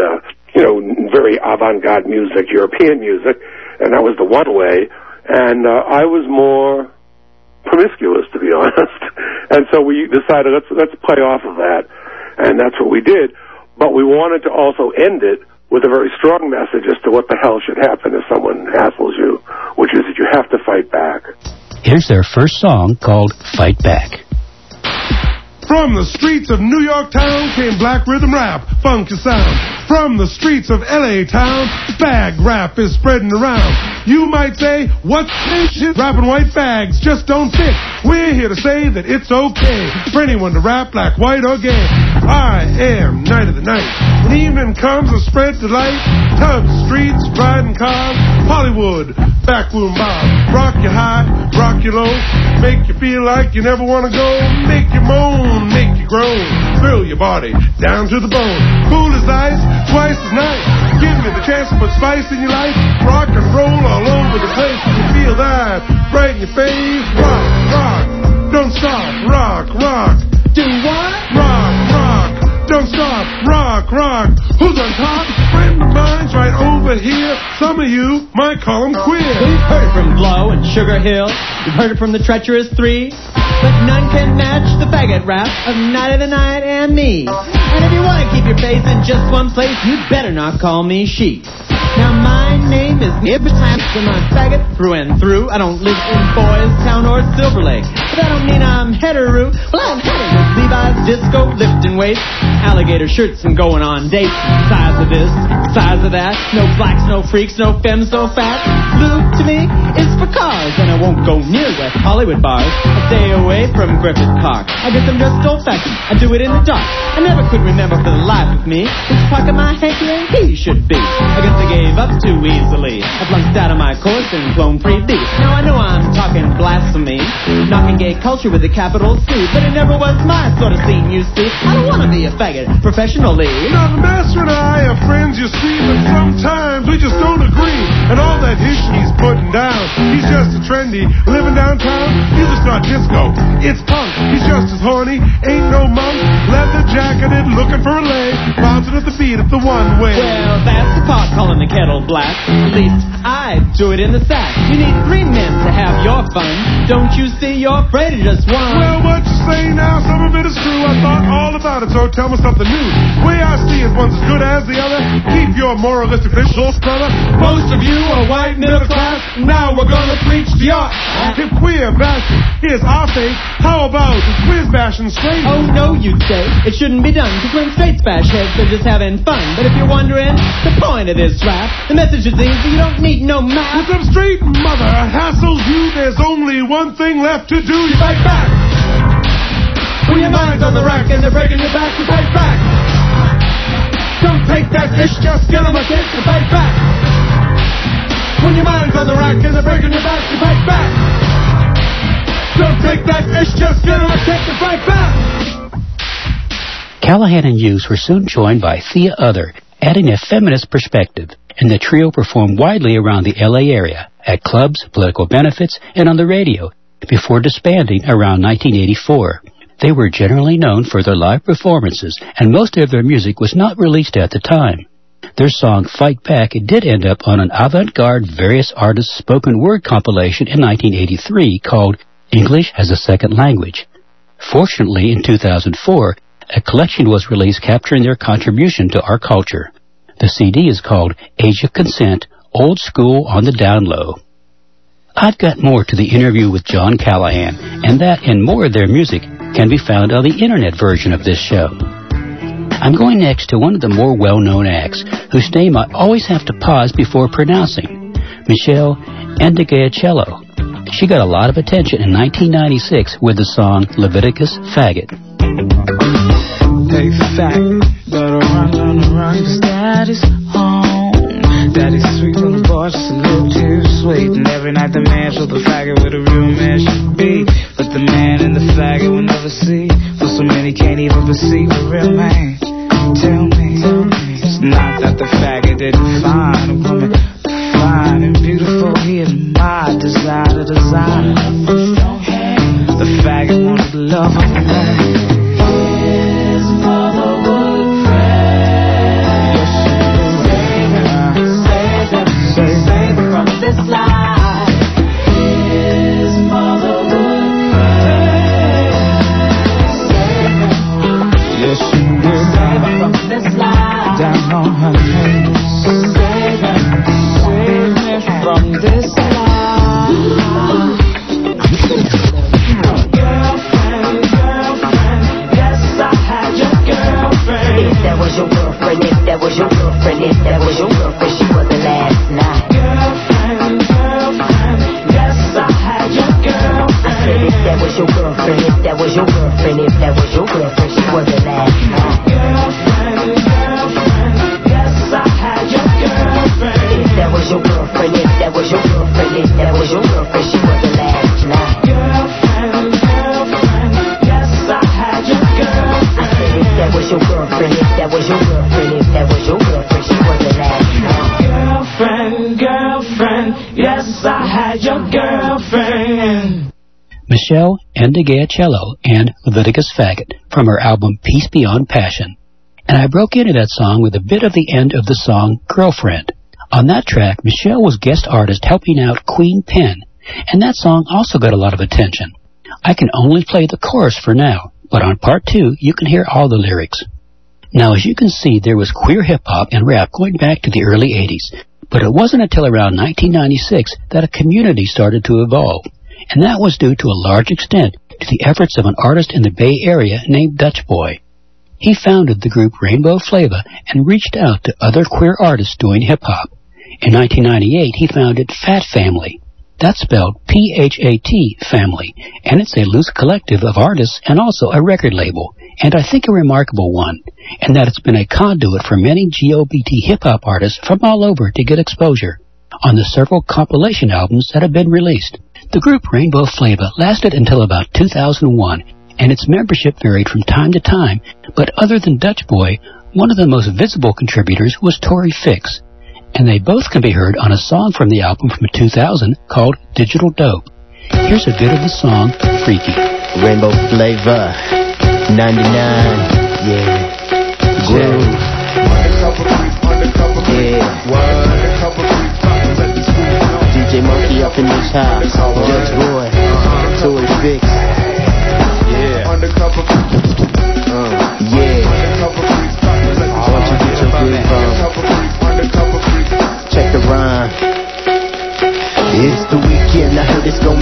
Speaker 2: very avant-garde music, European music, and that was the one way. And I was more promiscuous, to be honest. And so we decided, let's play off of that. And that's what we did. But we wanted to also end it with a very strong message as to what the hell should happen if someone hassles you, which is that you have to fight back.
Speaker 5: Here's their first song called Fight Back.
Speaker 7: From the streets of New York town came black rhythm rap, funky sound. From the streets of L.A. town, fag rap is spreading around. You might say, what's this shit? Rapping white fags just don't fit. We're here to say that it's okay for anyone to rap black, white, or gay. I am Night of the Night. When evening comes, I spread delight. Tubs, streets, riding cars, Hollywood, backroom bars. Rock you high, rock you low, make you feel like you never want to go. Make you moan, make you groan, thrill your body down to the bone. Cool as ice, twice as nice. Give me the chance to put spice in your life. Rock and roll all over the place. You feel that right in your face. Rock, rock, don't stop. Rock, rock, do what? Rock, rock, don't stop. Rock, rock. Who's on top? Friend of mine's right over here. Some of you might call him queer.
Speaker 18: You've heard it from Blow and Sugar Hill. You've heard it from the Treacherous Three. But none can match the faggot rap of Night of the Night and me. And if you want to keep your face in just one place, you'd better not call me she. Now my name is Nibbitam, and I'm faggot through and through. I don't live in Boys Town or Silver Lake, but that don't mean I'm hetero. Well, I'm hetero with Levi's disco, lifting weights, alligator shirts, and going on dates. Size of this, size of that, no blacks, no freaks, no femmes, no fat. Blue to me is for cars, and I won't go near the Hollywood bars. I stay away from Griffith Park. I guess I'm just old-fashioned. I do it in the dark. I never could remember for the life of me which pocket my hanky and he should be. I guess I gave up too easily. I flunked out of my course and flown free beast. Now I know I'm talking blasphemy, knocking gay culture with a capital C, but it never was my sort of scene, you see. I don't want to be a faggot professionally.
Speaker 7: Now the master and I are friends, you see, but sometimes we just don't agree. And all that ish he's putting down, he's just a trendy, living downtown. He's just not disco, it's punk. He's just as horny, ain't no monk. Leather jacketed, looking for a leg, bouncing at the beat of the one way.
Speaker 18: Well, that's the part calling the kettle black. At least I do it in the sack. You need 3 men to have your fun. Don't you see you're afraid of just one?
Speaker 7: Well, what you say now, some of it is true. I thought all about about it, so tell me something new. Way I see it, one's as good as the other. Keep your moralistic visuals, brother. Most of you are white middle class. Now we're gonna preach the art. If queer bashing is our fate, how about quiz bashing straight?
Speaker 18: Oh, no, you'd say. It shouldn't be done, because when straights bash heads, they're just having fun. But if you're wondering, the point of this rap, the message is easy, you don't need no map.
Speaker 7: With some straight mother hassles you, there's only one thing left to do. You fight back.
Speaker 18: When your mind's on the rack and they're breaking your back, you fight back. Don't take that fish, just give them a kick and fight back. When your mind's on the rack and they're breaking your back, you fight back. Don't take that fish, just give them a kick and fight back.
Speaker 5: Callahan and Hughes were soon joined by Thea Other, adding a feminist perspective, and the trio performed widely around the L.A. area, at clubs, political benefits, and on the radio, before disbanding around 1984. They were generally known for their live performances, and most of their music was not released at the time. Their song Fight Back did end up on an avant-garde various artists spoken word compilation in 1983 called English as a Second Language. Fortunately, in 2004, a collection was released capturing their contribution to our culture. The CD is called Age of Consent, Old School on the Down Low. I've got more to the interview with John Callahan, and that and more of their music can be found on the internet version of this show. I'm going next to one of the more well-known acts, whose name I always have to pause before pronouncing, Michelle Ndegeocello. She got a lot of attention in 1996 with the song Leviticus Faggot.
Speaker 4: Hey, faggot, better run, 'cause daddy's home. Daddy's sweet little boy, just a little too sweet. And every night the man showed the faggot where the real man should be. But the man and the faggot will never see, for so many can't even perceive a real man. Tell me, it's not that the faggot didn't find a woman fine and beautiful. He admired desire to design. The faggot wanted to love of a man. His mother would pray. Yes, she would. Save him from this life. His mother would pray. Save him. Yes, she would. Save him from this life. Down on her knees. Save him from this life. If that was your girlfriend, if that was your girlfriend, if that was your girlfriend, she was the last night. Girlfriend, yes, I had your girlfriend. I said if that was your girlfriend, if that was your girlfriend, if that was your girlfriend, she was the last night. Girlfriend, yes, I had your girlfriend. If that was your girlfriend, if that was your girlfriend, if that was your girlfriend, she was the last night. Girlfriend, yes, I had your girlfriend. I said if that was your girlfriend, if that was your girlfriend, if that was your girlfriend, she was the last night. Girlfriend, yes, I had your girlfriend.
Speaker 5: Michelle Ndegeocello and Leviticus Faggot from her album Peace Beyond Passion. And I broke into that song with a bit of the end of the song Girlfriend. On that track, Michelle was guest artist helping out Queen Pen, and that song also got a lot of attention. I can only play the chorus for now, but on part 2, you can hear all the lyrics. Now, as you can see, there was queer hip-hop and rap going back to the early 80s, but it wasn't until around 1996 that a community started to evolve, and that was due to a large extent to the efforts of an artist in the Bay Area named Dutch Boy. He founded the group Rainbow Flava and reached out to other queer artists doing hip-hop. In 1998, he founded Fat Family. That's spelled P-H-A-T, Family, and it's a loose collective of artists and also a record label, and I think a remarkable one, in that it's been a conduit for many GOBT hip-hop artists from all over to get exposure on the several compilation albums that have been released. The group Rainbow Flava lasted until about 2001, and its membership varied from time to time, but other than Dutch Boy, one of the most visible contributors was Tory Fix, and they both can be heard on a song from the album from 2000 called Digital Dope. Here's a bit of the song, Freaky.
Speaker 11: Rainbow Flava, 99, yeah. Groove. Yeah. DJ Monkey up in this house. Dutch Boy, Tory Fix. Yeah. Yeah.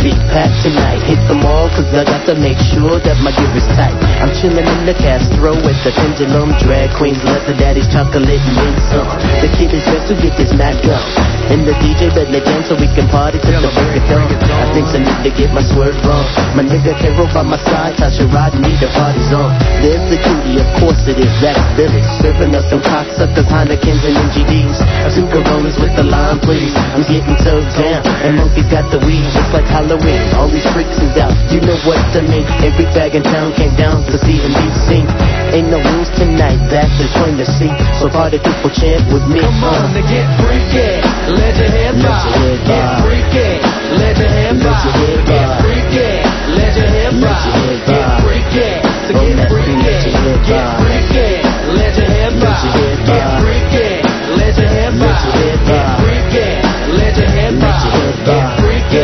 Speaker 3: big pack tonight. Hit them all, cause I got to make sure that my gear is tight. I'm chilling in the Castro with the pendulum, drag queens, leather daddies, chocolate and then some. The kid is best to get this Mac up. And the DJ better again so we can party till the break of dawn. I think I need to get my swerve wrong. My nigga K-Roll by my side, Tasha Rod, need the party's on. There's the cutie, of course it is, that's Billy. Serving us some cocksuckers, Heinekens and MGDs. 2 Coronas with the lime, please. I'm getting so down, and Monkey's got the weed just like Halloween. All these freaks is out, you know what I mean. Every bag in town came down to see the lead scene. Ain't no rules tonight, that's the point to see. So party people chant with me.
Speaker 8: Come on, to get freaky. Let your head bob. Get freaky. Let your head bob. Get freaky. Let your head bob. Get freaky. So get freaky. Get freaky. Let your head bob. Get freaky. Let your head bob. Get freaky. Let your head bob. Get freaky.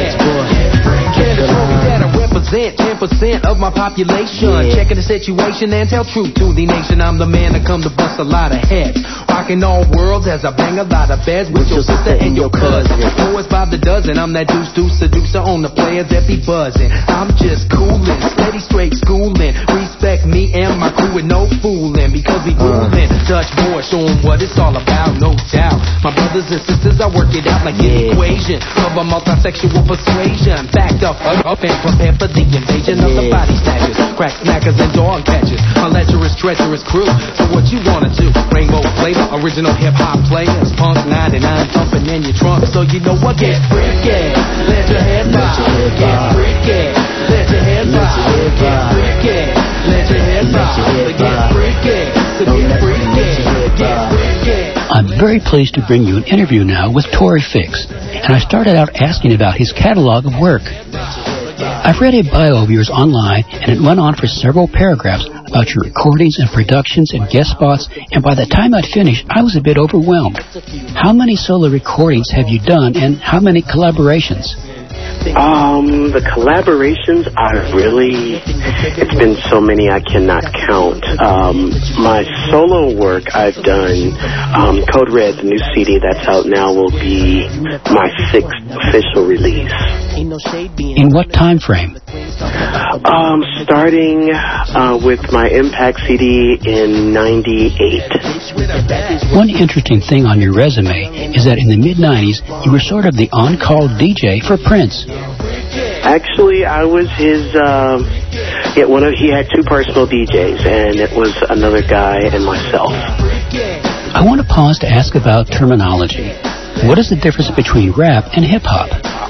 Speaker 8: Mandatory that I represent 10% of my population. Checking the situation and tell truth to the nation. I'm the man that come to bust a lot of heads. Rocking all worlds as I bang a lot of beds with your sister and your cousin. Boys by the dozen, I'm that deuce seducer on the players that be buzzing. I'm just coolin', steady straight schooling. Respect me and my crew with no fooling, because we rulin'. Dutch boy, show 'em what it's all about, no doubt. My brothers and sisters, I work it out like an equation of a multisexual persuasion. Backed up and prepared for the invasion of the body snatchers, crack snackers and dog catchers. A lecherous, treacherous crew. So what you wanna do? Rainbow flavor, original hip-hop players. Punk 99 thumping in your trunk. So you know what? Get freaky. Let your head bob. Get freaky. Let your head bob. Get freaky. Let your head bob. Get freaky. So get freaky. Get freaky.
Speaker 5: I'm very pleased to bring you an interview now with Tory Fix, and I started out asking about his catalog of work. I've read a bio of yours online, and it went on for several paragraphs about your recordings and productions and guest spots, and by the time I'd finished, I was a bit overwhelmed. How many solo recordings have you done, and how many collaborations?
Speaker 9: The collaborations are really, it's been so many I cannot count. My solo work I've done, Code Red, the new CD that's out now, will be my 6th official release.
Speaker 5: In what time frame?
Speaker 9: Starting with my Impact CD in 98.
Speaker 5: One interesting thing on your resume is that in the mid-90s, you were sort of the on-call DJ for Prince.
Speaker 9: Actually, I was his, he had 2 personal DJs, and it was another guy and myself.
Speaker 5: I want to pause to ask about terminology. What is the difference between rap and hip-hop?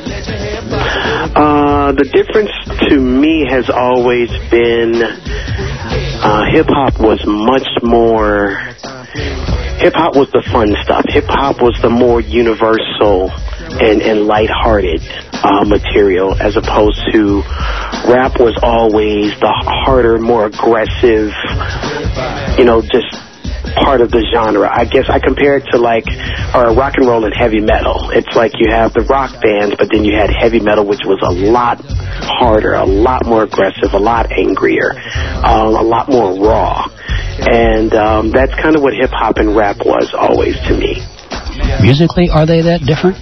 Speaker 9: The difference to me has always been hip-hop was much more... Hip-hop was the fun stuff. Hip-hop was the more universal and lighthearted material, as opposed to rap was always the harder, more aggressive, just part of the genre. I guess I compare it to like rock and roll and heavy metal. It's like you have the rock bands, but then you had heavy metal, which was a lot harder, a lot more aggressive, a lot angrier, a lot more raw. And that's kind of what hip-hop and rap was always to me.
Speaker 5: Musically, are they that different?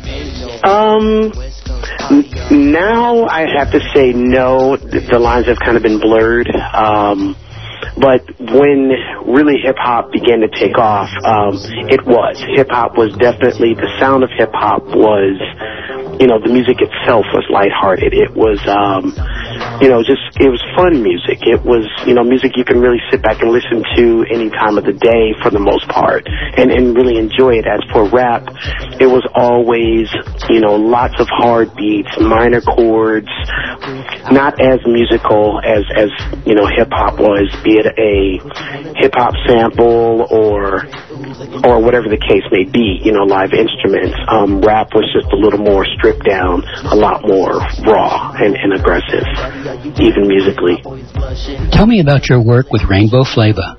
Speaker 9: Now I have to say no. The lines have kind of been blurred. But when really hip-hop began to take off, hip-hop was definitely, the sound of hip-hop was, the music itself was lighthearted. It was, it was fun music. It was, music you can really sit back and listen to any time of the day for the most part and really enjoy it. As for rap, it was always, lots of hard beats, minor chords, not as musical as hip-hop was, be it a hip-hop sample or whatever the case may be, live instruments. Rap was just a little more stripped down, a lot more raw and aggressive, even musically.
Speaker 5: Tell me about your work with Rainbow Flava.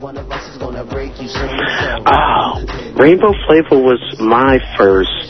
Speaker 9: Rainbow Flava was my first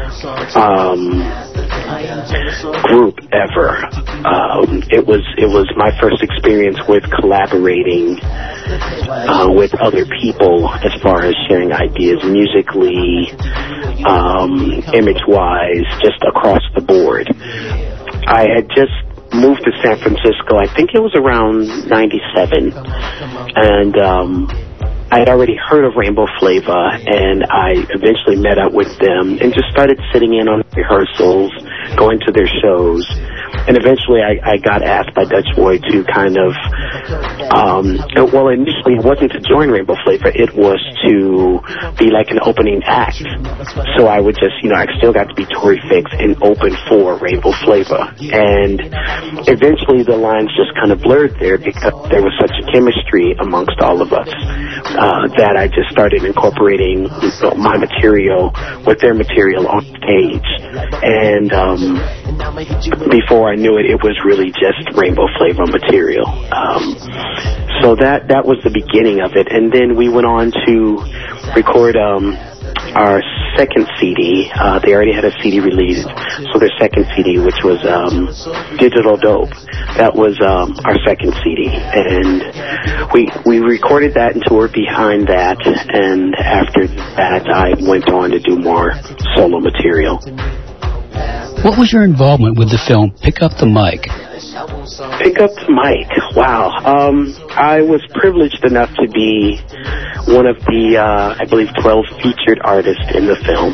Speaker 9: group ever. It was my first experience with collaborating with other people as far as sharing ideas musically, image-wise, just across the board. I had just moved to San Francisco. I think it was around 97. And I had already heard of Rainbow Flavor, and I eventually met up with them and just started sitting in on rehearsals, going to their shows. And eventually I got asked by Dutch Boy to kind of, well, initially it wasn't to join Rainbow Flavor, it was to be like an opening act. So I would just, I still got to be Tory Fix and open for Rainbow Flavor. And eventually the lines just kind of blurred there because there was such a chemistry amongst all of us that I just started incorporating my material with their material on stage. And before I knew it, it was really just Rainbow Flavor material. So that was the beginning of it. And then we went on to record our second CD. They already had a CD released. So their second CD, which was Digital Dope, that was our second CD. And we recorded that and toured behind that. And after that, I went on to do more solo material.
Speaker 5: What was your involvement with the film Pick Up the Mic?
Speaker 9: Pick Up the Mic. Wow. I was privileged enough to be one of the, I believe, 12 featured artists in the film.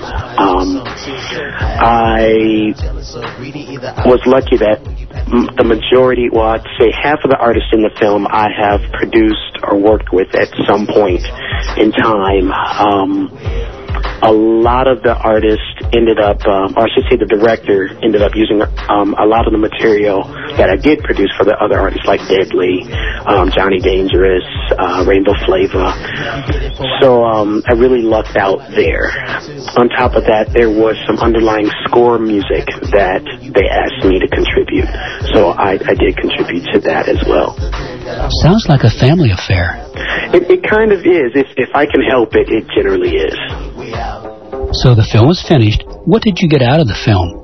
Speaker 9: I was lucky that the majority, well, I'd say half of the artists in the film I have produced or worked with at some point in time. A lot of the artists ended up, or I should say the director ended up using a lot of the material that I did produce for the other artists like Deadly, Johnny Dangerous, Rainbow Flavor. So I really lucked out there. On top of that, there was some underlying score music that they asked me to contribute. So I did contribute to that as well.
Speaker 5: Sounds like a family affair.
Speaker 9: It kind of is. If I can help it, it generally is.
Speaker 5: So the film was finished. What did you get out of the film?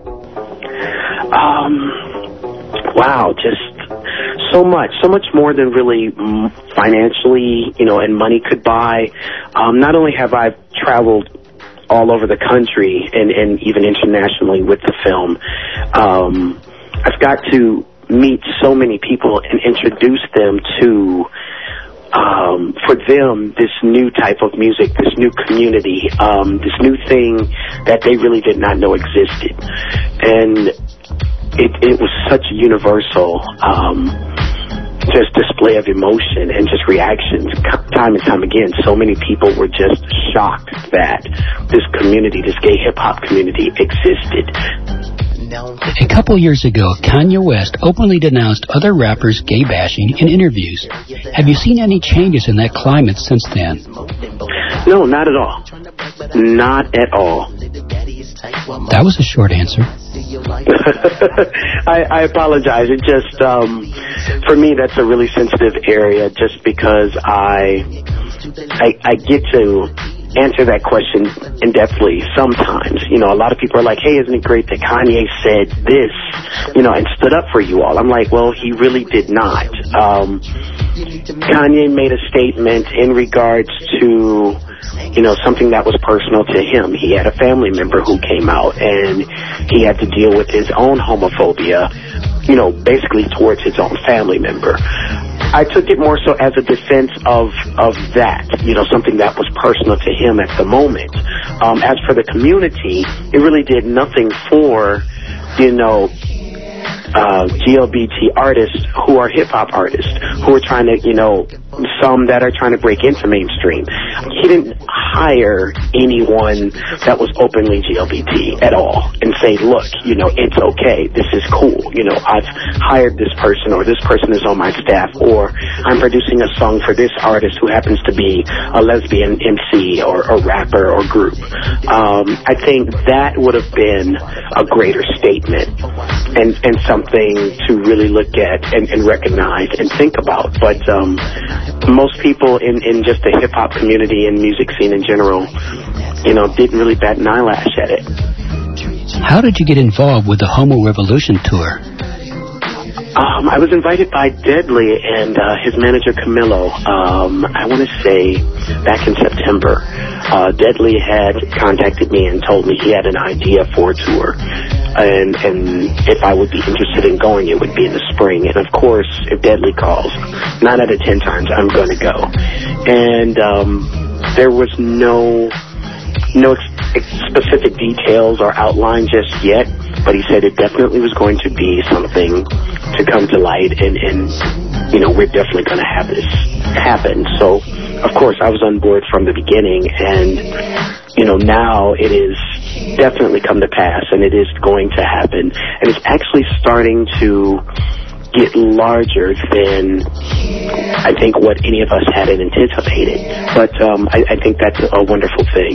Speaker 9: Wow, just so much more than really financially, and money could buy. Not only have I traveled all over the country and even internationally with the film, I've got to meet so many people and introduce them to, for them, this new type of music, this new community, this new thing that they really did not know existed. And it was such a universal just display of emotion and just reactions time and time again. So many people were just shocked that this community, this gay hip-hop community existed.
Speaker 5: A couple years ago, Kanye West openly denounced other rappers' gay bashing in interviews. Have you seen any changes in that climate since then?
Speaker 9: No, not at all. Not at all.
Speaker 5: That was a short answer.
Speaker 9: I apologize. It just, for me, that's a really sensitive area just because I get to answer that question in-depthly sometimes. A lot of people are like, hey, isn't it great that Kanye said this, and stood up for you all? I'm like, well, he really did not. Kanye made a statement in regards to, something that was personal to him. He had a family member who came out, and he had to deal with his own homophobia, basically towards his own family member. I took it more so as a defense of that, something that was personal to him at the moment. As for the community, it really did nothing for, GLBT artists who are hip-hop artists, who are trying to, some that are trying to break into mainstream. He didn't hire anyone that was openly GLBT at all and say, look, it's okay, this is cool, I've hired this person, or this person is on my staff, or I'm producing a song for this artist who happens to be a lesbian MC or a rapper or group. I think that would have been a greater statement and something to really look at and recognize and think about. But most people in just the hip-hop community and music scene in general, didn't really bat an eyelash at it.
Speaker 5: How did you get involved with the Homo Revolution tour?
Speaker 9: I was invited by Deadly and his manager Camilo, I want to say back in September. Deadly had contacted me and told me he had an idea for a tour. and if I would be interested in going, it would be in the spring. And of course, if Deadly calls, 9 out of 10 times I'm going to go. And there was no specific details or outline just yet, but he said it definitely was going to be something to come to light, and you know, we're definitely going to have this happen. So, of course, I was on board from the beginning, and, you know, now it is definitely come to pass, and it is going to happen, and it's actually starting to get larger than I think what any of us had anticipated, but I think that's a wonderful thing.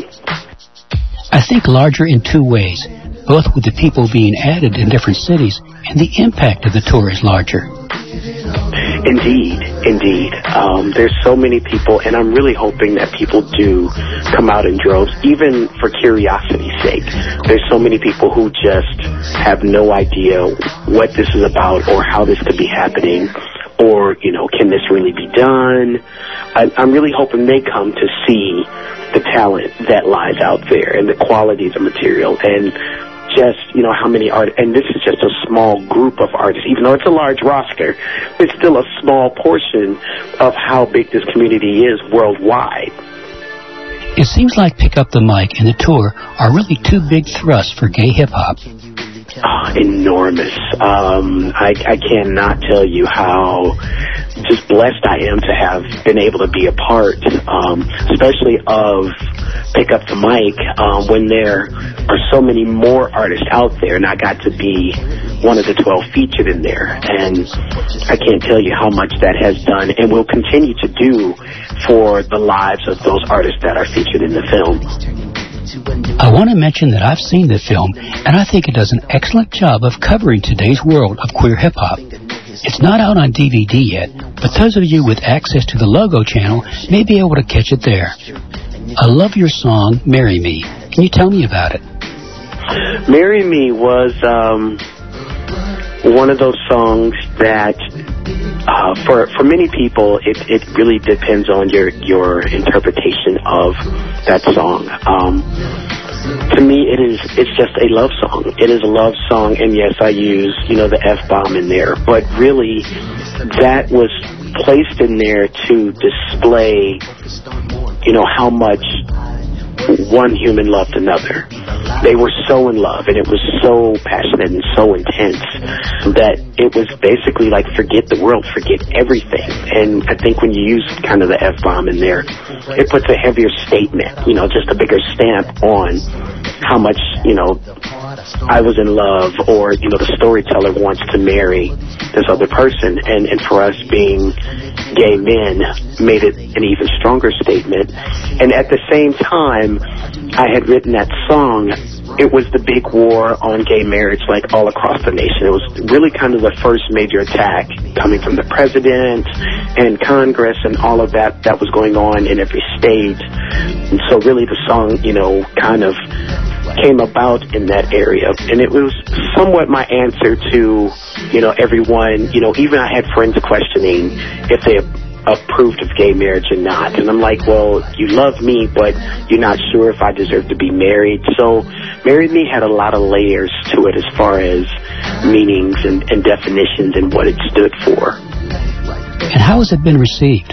Speaker 5: I think larger in two ways, both with the people being added in different cities and the impact of the tour is larger.
Speaker 9: Indeed. There's so many people, and I'm really hoping that people do come out in droves, even for curiosity's sake. There's so many people who just have no idea what this is about or how this could be happening, or, you know, can this really be done? I'm really hoping they come to see the talent that lies out there and the quality of the material, and just, you know, how many artists, and this is just a small group of artists, even though it's a large roster, it's still a small portion of how big this community is worldwide.
Speaker 5: It seems like Pick Up the Mic and the tour are really two big thrusts for gay hip-hop.
Speaker 9: Enormous. I cannot tell you how just blessed I am to have been able to be a part, especially of Pick Up the Mic, when there are so many more artists out there, and I got to be one of the 12 featured in there, and I can't tell you how much that has done and will continue to do for the lives of those artists that are featured in the film.
Speaker 5: I want to mention that I've seen the film, and I think it does an excellent job of covering today's world of queer hip-hop. It's not out on DVD yet, but those of you with access to the Logo channel may be able to catch it there. I love your song, Marry Me. Can you tell me about it?
Speaker 9: Marry Me was one of those songs that for many people it really depends on your interpretation of that song. To me, it's just a love song. It is a love song, and yes, I use, you know, the F-bomb in there, but really that was placed in there to display, you know, how much one human loved another. They were so in love, and it was so passionate and so intense that it was basically like forget the world, forget everything. And I think when you use kind of the F-bomb in there, it puts a heavier statement, you know, just a bigger stamp on how much, you know, I was in love, or, you know, the storyteller wants to marry this other person. And for us being gay men made it an even stronger statement. And at the same time, I had written that song. It was the big war on gay marriage, like, all across the nation. It was really kind of the first major attack coming from the president and Congress and all of that was going on in every state. And so really the song, you know, kind of came about in that area. And it was somewhat my answer to, you know, everyone, you know, even I had friends questioning if they approved of gay marriage or not. And I'm like, well, you love me, but you're not sure if I deserve to be married. So Marry Me had a lot of layers to it as far as meanings and definitions and what it stood for.
Speaker 5: And how has it been received?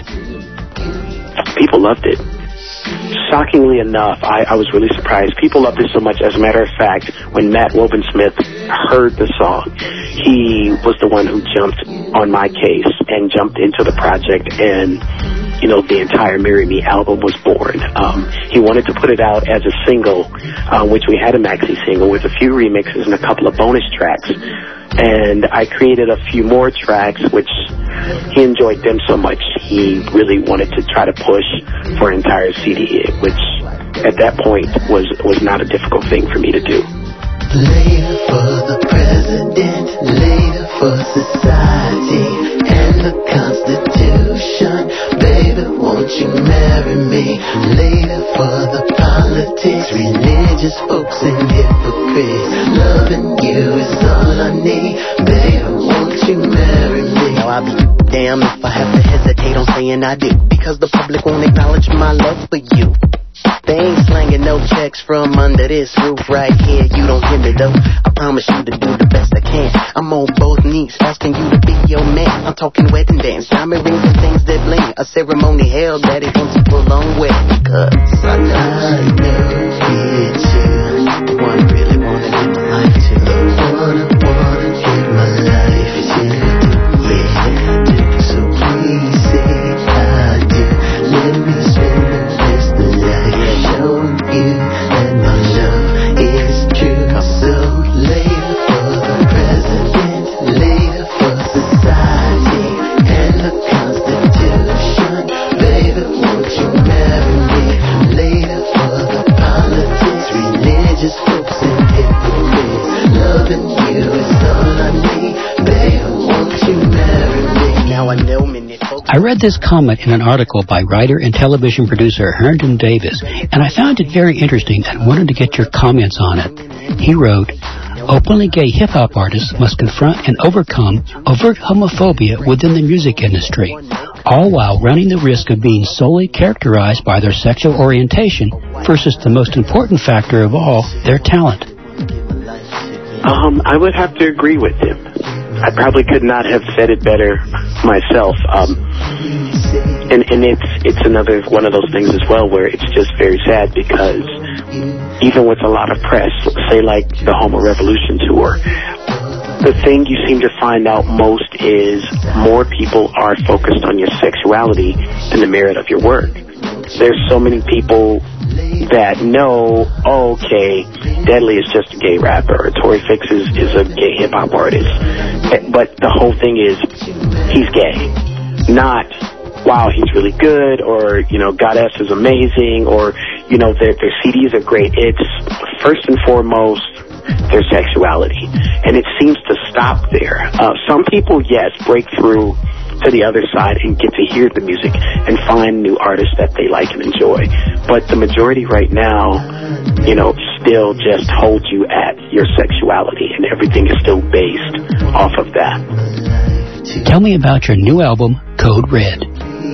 Speaker 9: People loved it. Shockingly enough, I was really surprised. People loved it so much. As a matter of fact, when Matt Wobensmith heard the song, he was the one who jumped on my case and jumped into the project, and, you know, the entire Marry Me album was born. He wanted to put it out as a single, which we had a maxi single with a few remixes and a couple of bonus tracks. And I created a few more tracks, which he enjoyed them so much, he really wanted to try to push for an entire CD, which at that point was not a difficult thing for me to do.
Speaker 8: Later for the president, later for society and the Constitution. Baby, won't you marry me? Later for the politics, religious folks and hypocrites. Loving you is all I need. Baby, won't you marry me? Now I'll be damn if I have to hesitate on saying I do, because the public won't acknowledge my love for you.
Speaker 3: They ain't slanging no checks from under this roof right here. You don't hear me though. I promise you to do the best I can. I'm on both knees asking you to be your man. I'm talking wedding dance, diamond rings and things that bling. A ceremony held that it comes a full on way. Cause I know it's you. The one really wanna live my life to. The one I wanna live my life to. Yeah, so please say I do. Let me spend the rest of the night showing you that my love is true. So later for the president, later for society and the Constitution. Baby, won't you marry me? Later for the politics, religious folks and hypocrites. Loving you is all I need. Baby, won't you marry me? Now I know many folks.
Speaker 5: I read this comment in an article by writer and television producer Herndon Davis, and I found it very interesting and wanted to get your comments on it. He wrote, openly gay hip-hop artists must confront and overcome overt homophobia within the music industry, all while running the risk of being solely characterized by their sexual orientation versus the most important factor of all, their talent.
Speaker 9: I would have to agree with him. I probably could not have said it better myself. And it's another one of those things as well where it's just very sad because even with a lot of press, say like the Homo Revolution tour, the thing you seem to find out most is more people are focused on your sexuality than the merit of your work. There's so many people that know, oh, okay, Deadly is just a gay rapper, or Tory Fix is a gay hip-hop artist. But the whole thing is, he's gay. Not, wow, he's really good, or, you know, Goddess is amazing, or, you know, their CDs are great. It's, first and foremost, their sexuality. And it seems to stop there. Some people, yes, break through to the other side and get to hear the music and find new artists that they like and enjoy. But the majority right now, you know, still just hold you at your sexuality, and everything is still based off of that.
Speaker 5: Tell me about your new album, Code Red.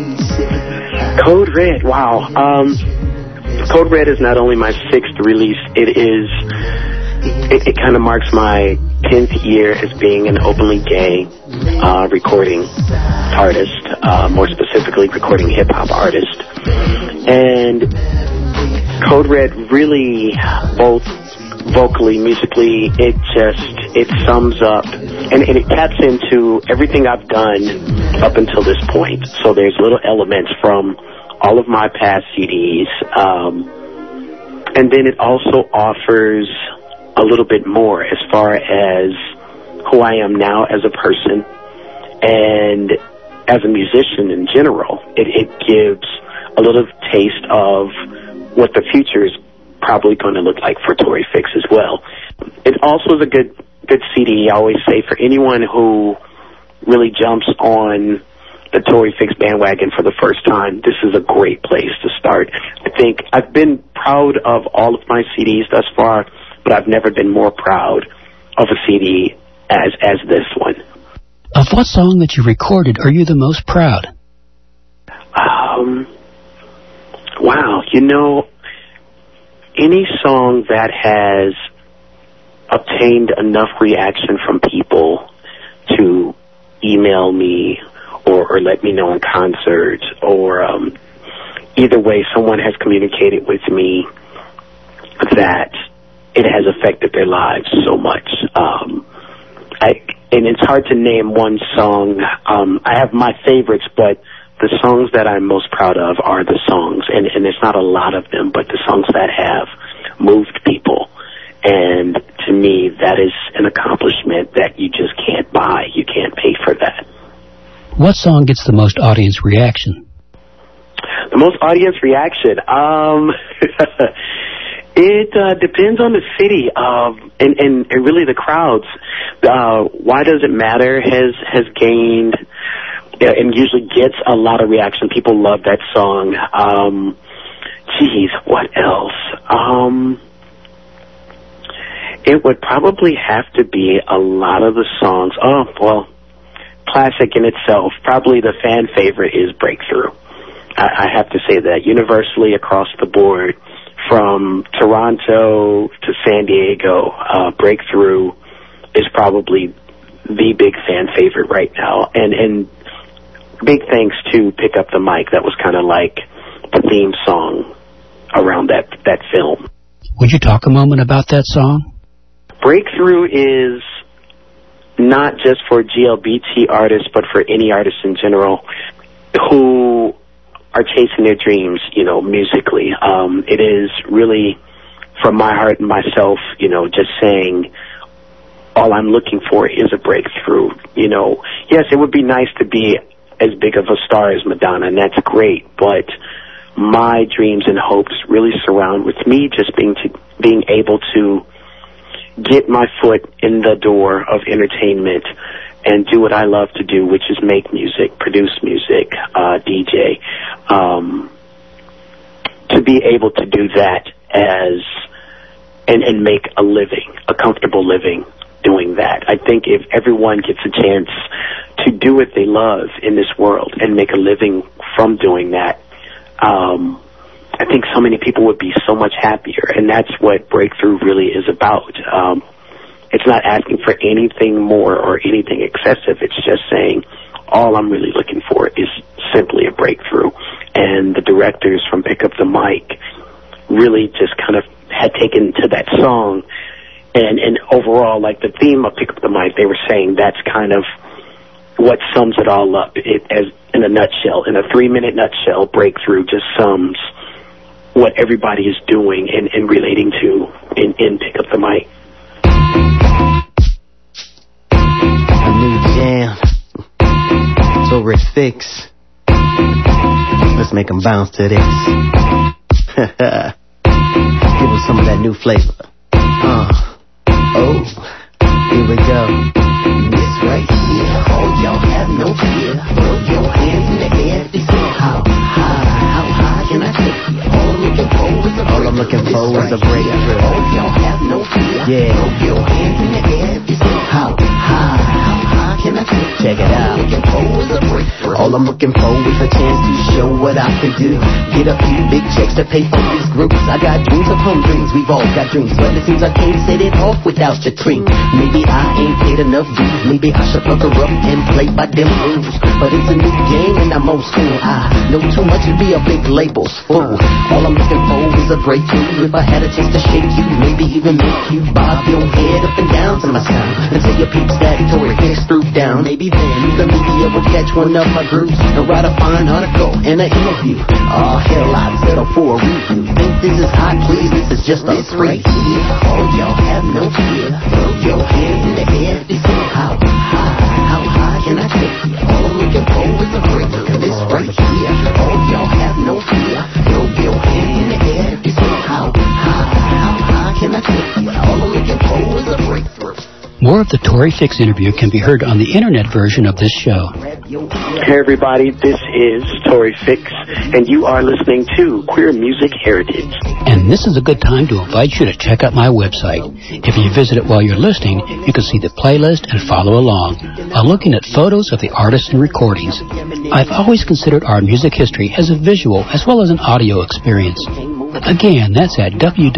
Speaker 9: Code Red, wow. Code Red is not only my 6th release, it kind of marks my 10th year as being an openly gay recording artist, more specifically recording hip-hop artist. And Code Red really, both vocally, musically, it sums up, and it taps into everything I've done up until this point. So there's little elements from all of my past CDs, and then it also offers a little bit more as far as who I am now as a person and as a musician in general. It gives a little taste of what the future is probably going to look like for Tory Fix as well. It also is a good CD, I always say, for anyone who really jumps on the Tory Fix bandwagon for the first time. This is a great place to start. I think I've been proud of all of my CDs thus far, but I've never been more proud of a CD as this one.
Speaker 5: Of what song that you recorded are you the most proud?
Speaker 9: Wow, you know, any song that has obtained enough reaction from people to email me or let me know in concerts, or either way someone has communicated with me that it has affected their lives so much. And it's hard to name one song. I have my favorites, but the songs that I'm most proud of are the songs, and there's not a lot of them, but the songs that have moved people. And to me, that is an accomplishment that you just can't buy. You can't pay for that.
Speaker 5: What song gets the most audience reaction?
Speaker 9: The most audience reaction? It depends on the city, and really the crowds. Why Does It Matter has gained and usually gets a lot of reaction. People love that song. What else? It would probably have to be a lot of the songs. Oh, well, classic in itself. Probably the fan favorite is Breakthrough. I have to say that universally across the board, from Toronto to San Diego, Breakthrough is probably the big fan favorite right now. And big thanks to Pick Up the Mic. That was kind of like the theme song around that film.
Speaker 5: Would you talk a moment about that song?
Speaker 9: Breakthrough is not just for GLBT artists, but for any artist in general who are chasing their dreams, musically. It is really from my heart and myself, just saying all I'm looking for is a breakthrough. Yes, it would be nice to be as big of a star as Madonna, and that's great, but my dreams and hopes really surround with me just being able to get my foot in the door of entertainment and do what I love to do, which is make music, produce music, DJ. To be able to do that and make a living, a comfortable living doing that. I think if everyone gets a chance to do what they love in this world and make a living from doing that, I think so many people would be so much happier, and that's what Breakthrough really is about. It's not asking for anything more or anything excessive. It's just saying all I'm really looking for is simply a breakthrough. And the directors from Pick Up the Mic really just kind of had taken to that song, and overall, like the theme of Pick Up the Mic, they were saying that's kind of what sums it all up. As in a nutshell, in a 3-minute nutshell, Breakthrough just sums what everybody is doing and relating to in Pick Up the Mic.
Speaker 20: A new jam. Terrific. Let's make them bounce to this. Give them some of that new flavor. Oh, here we go. This right here, all y'all have no fear. Throw your hands in the air. This is how high can I take you? All I'm looking for is a breakthrough. All y'all have no fear. Yeah. Throw your hands in the air. This is how high can I take you? Check it out. All I'm looking for is a chance to show what I can do. Get a few big checks to pay for these groups. I got dreams upon dreams. We've all got dreams, but it seems I can't set it off without your cream. Maybe I ain't paid enough dues. Maybe I should fuck her up and play by them rules. But it's a new game and I'm old school. I know too much to be a big label's fool. All I'm looking for is a breakthrough. If I had a chance to shake you, maybe even make you bob your head up and down to my sound until your peeps that Tory Hicks threw down. Maybe then the media will catch one of my groups and write a fine article and an interview. Oh hell, I'd settle for a review. Think this is hot, please? This is just a break. All y'all have no fear. Throw your hands in the air. This is how high can I take you? All I'm looking for is a breakthrough. This right here. All y'all have no fear. Throw your hands in the air. This is how high can I take you? All I'm looking for is a breakthrough.
Speaker 5: More of the Tory Fix interview can be heard on the internet version of this show.
Speaker 9: Hey everybody, this is Tory Fix, and you are listening to Queer Music Heritage.
Speaker 5: And this is a good time to invite you to check out my website. If you visit it while you're listening, you can see the playlist and follow along by looking at photos of the artists and recordings. I've always considered our music history as a visual as well as an audio experience. Again, that's at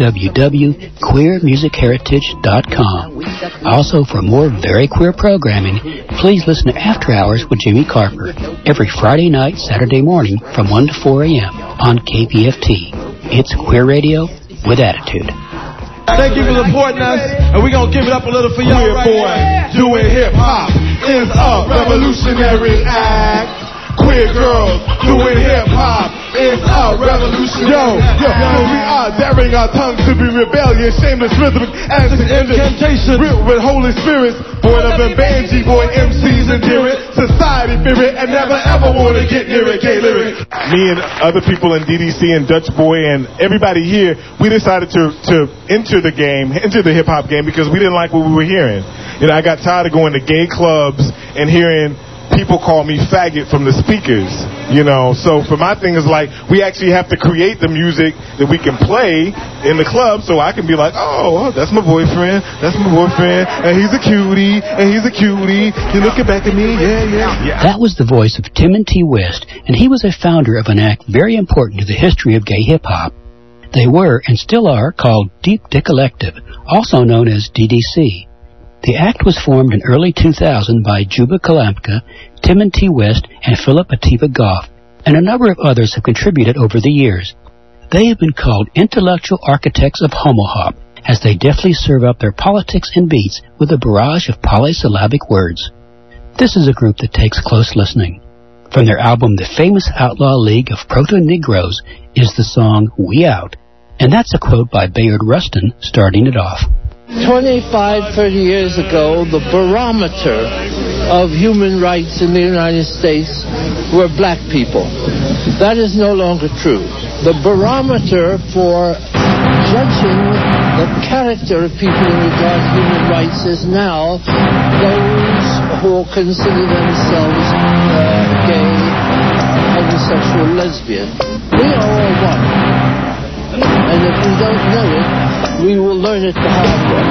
Speaker 5: www.queermusicheritage.com. Also, for more very queer programming, please listen to After Hours with Jimmy Carper every Friday night, Saturday morning from 1 to 4 a.m. on KPFT. It's queer radio with attitude.
Speaker 24: Thank you for supporting us, and we're going to give it up a little for y'all.
Speaker 7: Queer boy doing hip-hop is a revolutionary act. Queer girls doing hip-hop is a revolution. Yo, we are daring our tongues to be rebellious, shameless rhythm as an incantation. Ripped with Holy Spirits, born of a Banji boy, MCs endear it, society fear it, and never ever want to get near it. Gay lyrics. Me and other people in DDC and Dutch Boy and everybody here, we decided to enter the game, enter the hip-hop game, because we didn't like what we were hearing. You know, I got tired of going to gay clubs and hearing people call me faggot from the speakers, you know. So for my thing is like, we actually have to create the music that we can play in the club, so I can be like, oh, that's my boyfriend, and he's a cutie, you're looking back at me, yeah.
Speaker 5: That was the voice of Timon T. West, and he was a founder of an act very important to the history of gay hip-hop. They were, and still are, called Deep Dick Collective, also known as DDC. The act was formed in early 2000 by Juba Kalamka, Timon T. West, and Philip Atiba Goff, and a number of others have contributed over the years. They have been called intellectual architects of homo-hop, as they deftly serve up their politics and beats with a barrage of polysyllabic words. This is a group that takes close listening. From their album The Famous Outlaw League of Proto-Negroes is the song We Out, and that's a quote by Bayard Rustin starting it off.
Speaker 10: 25, 30 years ago, the barometer of human rights in the United States were black people. That is no longer true. The barometer for judging the character of people in regard to human rights is now those who consider themselves gay, homosexual, lesbian. We are all one. And if we don't know it, we will learn it the hard way.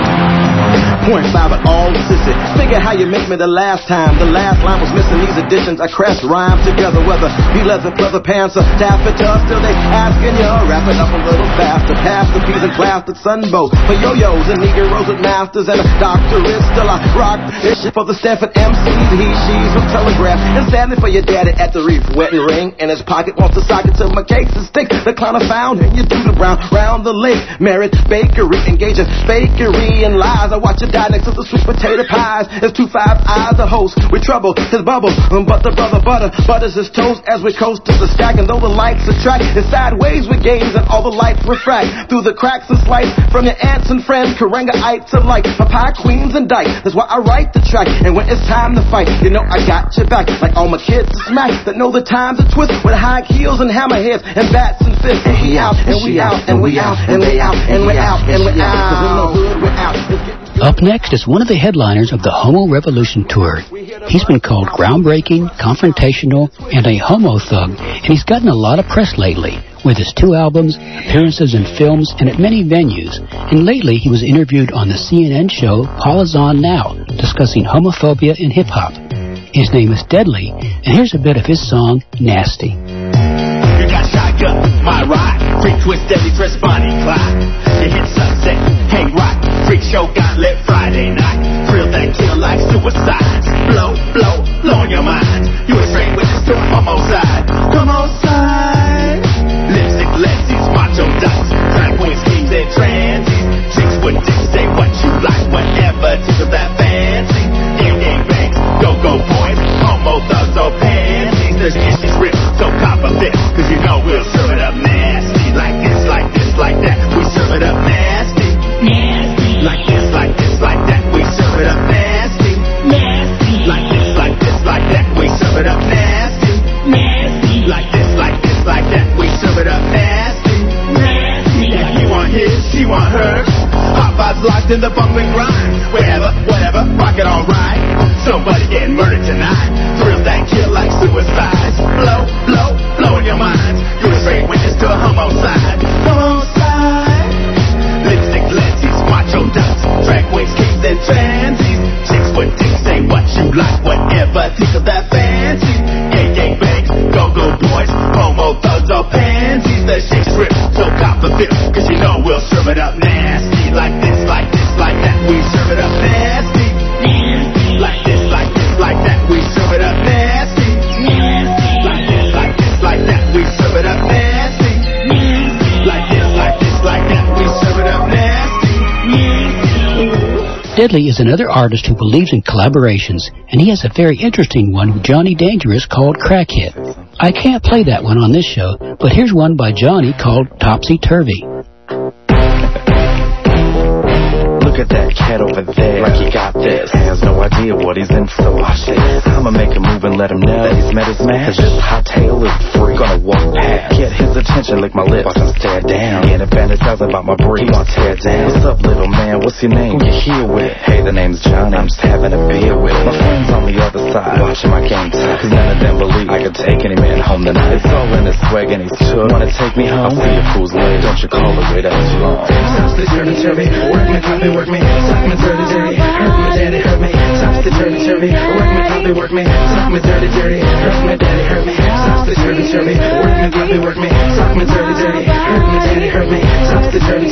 Speaker 13: .5 at all sissy. Figure how you make me the last time. The last line was missing these additions. I crashed rhymes together, whether be leather, pleather pants, or taffeta. Still they asking you, wrap it up a little faster. Pass the P's and class the sunbow. For yo-yos and Negroes with masters and a doctorate. Still I rock this shit for the Stanford MCs, he, she's with telegraph. And sadly for your daddy at the reef, wet and ring in his pocket wants to sock it till my cakes and stick. The clown I found and you do the brown round the lake. Merit bakery, engaging fakery and lies. I watch it die next to the sweet potato pies. There's 2 5 eyes, the host with trouble, his bubble, but the brother butters his toast as we coast to the stack. And though the lights attract, it's sideways we gaze and all the lights refract through the cracks and slice from your aunts and friends, Karangaites alike, Papai, Queens and Dyke. That's why I write the track, and when it's time to fight, you know I got your back. Like all my kids to smack that know the time to twist with high heels and hammerheads and bats and fists. And we out, and we out, and we out, and we out, and we out, and we out. 'Cause in the hood we're out.
Speaker 5: Up next is one of the headliners of the Homo Revolution Tour. He's been called groundbreaking, confrontational, and a homo thug, and he's gotten a lot of press lately, with his 2 albums, appearances in films, and at many venues. And lately he was interviewed on the CNN show Paul Is On Now, discussing homophobia in hip-hop. His name is Deadly, and here's a bit of his song, Nasty.
Speaker 16: You got shotgun, my ride, freak twist, deadly dress, Bonnie Clyde. You hit sunset, hang rock, freak show got lit Friday night. Thrill that kill like suicides. Blow, blow, blow on your mind. You a straight witness to a homicide. Homicide. Lipstick, lesbians, macho ducks, drag queens, kings, and transies. Chicks with dicks, say what you like, whatever tickle that fancy. Gang bangs, go boys, homo thugs, or pansies. There's issues ripped, so cop a bit, 'cause you know we'll serve it up nasty. Like this, like this, like that, we serve it up nasty. Nasty. Like this, like this, like that, we serve it up nasty. Nasty. Like this, like this, like that, we serve it up nasty. Nasty. Like this, like this, like that, we serve it up nasty. Nasty. Yeah, he want his, she want hers. Hot vibes locked in the bump and grind. Wherever, whatever, rock it all right. Somebody getting murdered tonight. Thrills that kill like suicides. Blow, blow, blow in your minds. You're a straight witness to a homicide. Homicide. Lipstick, lenses, macho ducks, drag queens, kings, and transies. Chicks with dicks, say what you like, whatever tickle that fancy. Gang bangs, go boys, homo thugs, or pansies. The shit's ripped, so cop a fifth, 'cause you know we'll serve it up nasty. Like this, like this, like that, we serve it up nasty. Nasty. Like this, like this, like that, we serve it up nasty. Nasty. Like this, like this, like that, we serve it up nasty. Nasty. Like this, like this, like that, we serve it up nasty. Nasty.
Speaker 5: Deadly is another artist who believes in collaborations, and he has a very interesting one with Johnny Dangerous called Crackhead. I can't play that one on this show, but here's one by Johnny called Topsy Turvy.
Speaker 14: Look at that cat over there, like he got this. Has no idea what he's in for. Watch this. I'ma make a move and let him know that he's met his match. 'Cause this hot tail is free. Gonna walk past, get his attention, lick my lips, watch him stare down. He ain't a bandit, tells about my breed, he gon' tear down. What's up, little man? What's your name? Who you here with? Hey, the name's Johnny. I'm just having a beer with my friends on the other side, watching my game time. 'Cause none of them believe I could take any man home tonight. It's all in his swag and he's took. Wanna take me home? I'll see your fool's leg. Don't you call it way that long.
Speaker 13: Topsy turvy, work me, copy, work me. Suck me dirty, dirty, hurt me, daddy, hurt me. Topsy turvy, work me, copy, work me. Suck me dirty, dirty, hurt me, daddy, hurt me. Topsy turvy, work me, copy, work me. Suck me dirty, dirty, hurt me, daddy, hurt me.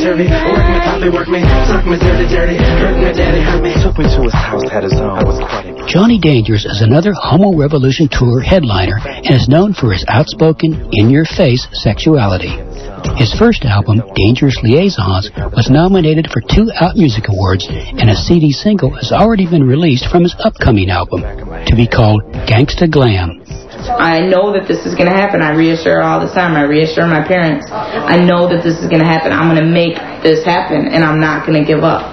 Speaker 14: serve me. Work me, copy, work me. Suck me, dirty, dirty. Hurt me, daddy, hurt me. Took me to his house, had his own. I was quite a...
Speaker 5: Johnny Dangerous is another Homo Revolution Tour headliner and is known for his outspoken, in-your-face sexuality. His first album, Dangerous Liaisons, was nominated for 2 Out Music Awards, and a CD single has already been released from his upcoming album, to be called Gangsta Glam.
Speaker 15: I know that this is going to happen. I reassure her all the time. I reassure my parents. I know that this is going to happen. I'm going to make this happen, and I'm not going to give up.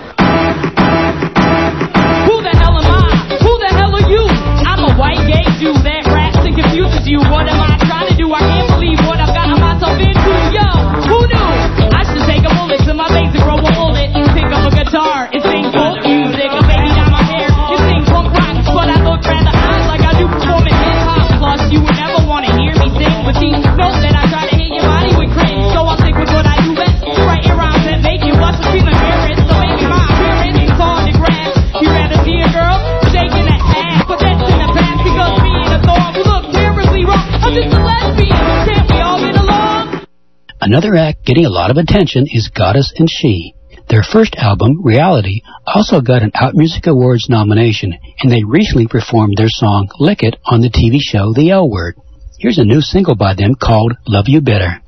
Speaker 17: Who the hell am I? Who the hell are you? I'm a white gay Jew that raps and confuses you. What am I trying to do? I can't believe what I've gotten myself into. Yo, who knew? I should take a bullet to my basic roll a bullet, pick up a guitar and sing folk music. A baby down my hair and sing punk rock, but I look rather odd like I do performing hip hop. Plus, you would never want to hear me sing, but you know that I try to hit your body with cringe. So I'll stick with what I do best, writing rhymes that make you bust between the mirrors. So maybe my appearance is on the grass. You rather see a girl shaking that ass, but that's in the past because being a thorn will look terribly wrong. I'm just a lesbian. Can't we all get along?
Speaker 5: Another act getting a lot of attention is Goddess and She. Their first album, Reality, also got an Out Music Awards nomination, and they recently performed their song Lick It on the TV show The L Word. Here's a new single by them called Love You Better.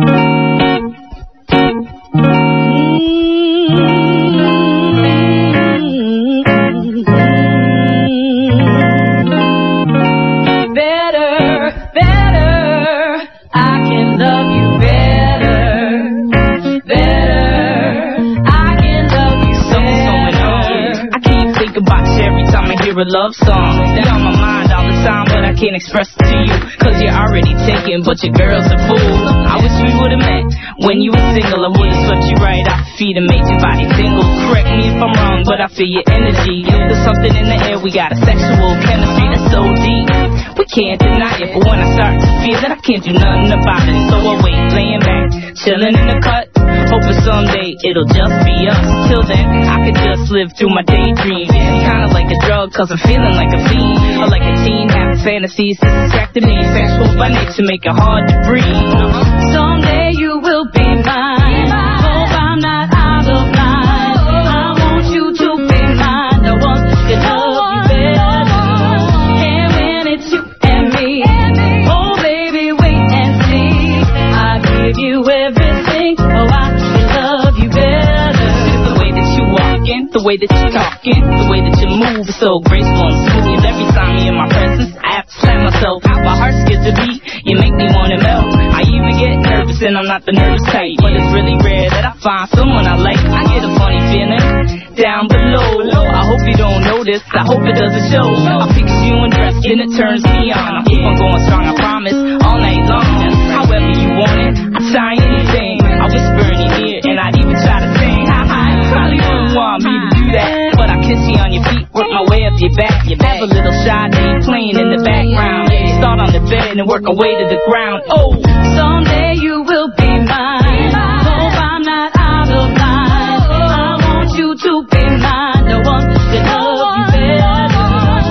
Speaker 17: A love song that's on my mind all the time, but I can't express it to you cause you're already taken, but your girl's a fool. I wish we would've met when you were single. I would've swept you right off your feet and made your body tingle. Correct me if I'm wrong, but I feel your energy. There's something in the air, we got a sexual chemistry that's so deep we can't deny it, but when I start to feel that I can't do nothing about it, so I wait, laying back, chilling in the cut, hoping someday it'll just be us. Till then, I could just live through my daydreams. It's kinda like a drug, cause I'm feeling like a fiend, or like a teen having fantasies that distracted me. Sexual by nature make it hard to breathe. Someday you will be mine. Hope I'm not out of line. I want you to be mine. No one can love you better. And when it's you and me, oh baby, wait and see. I give you everything. Oh, I can love you better. The way that you walking, the way that you talking, the way that you move is so graceful and smooth. Every time you're in my presence, I have to slam myself out. My heart skips a beat, you make me wanna melt. I even get nervous and I'm not the nervous type, but it's really rare that I find someone I like. I get a funny feeling down below. I hope you don't notice, I hope it doesn't show. I picture you in dress and it turns me on. I keep on going strong, I promise, all night long. However you want it, I sign anything. I whisper in your ear and I'd even try to sing. You probably wouldn't want me to do that, but I kiss you on your feet, work my way up your back. Have a little Sade playing in the background. Start on the bed and work our way to the ground. Oh, someday you will be mine. Hope I'm not out of line. I want you to be mine. No one can love you better.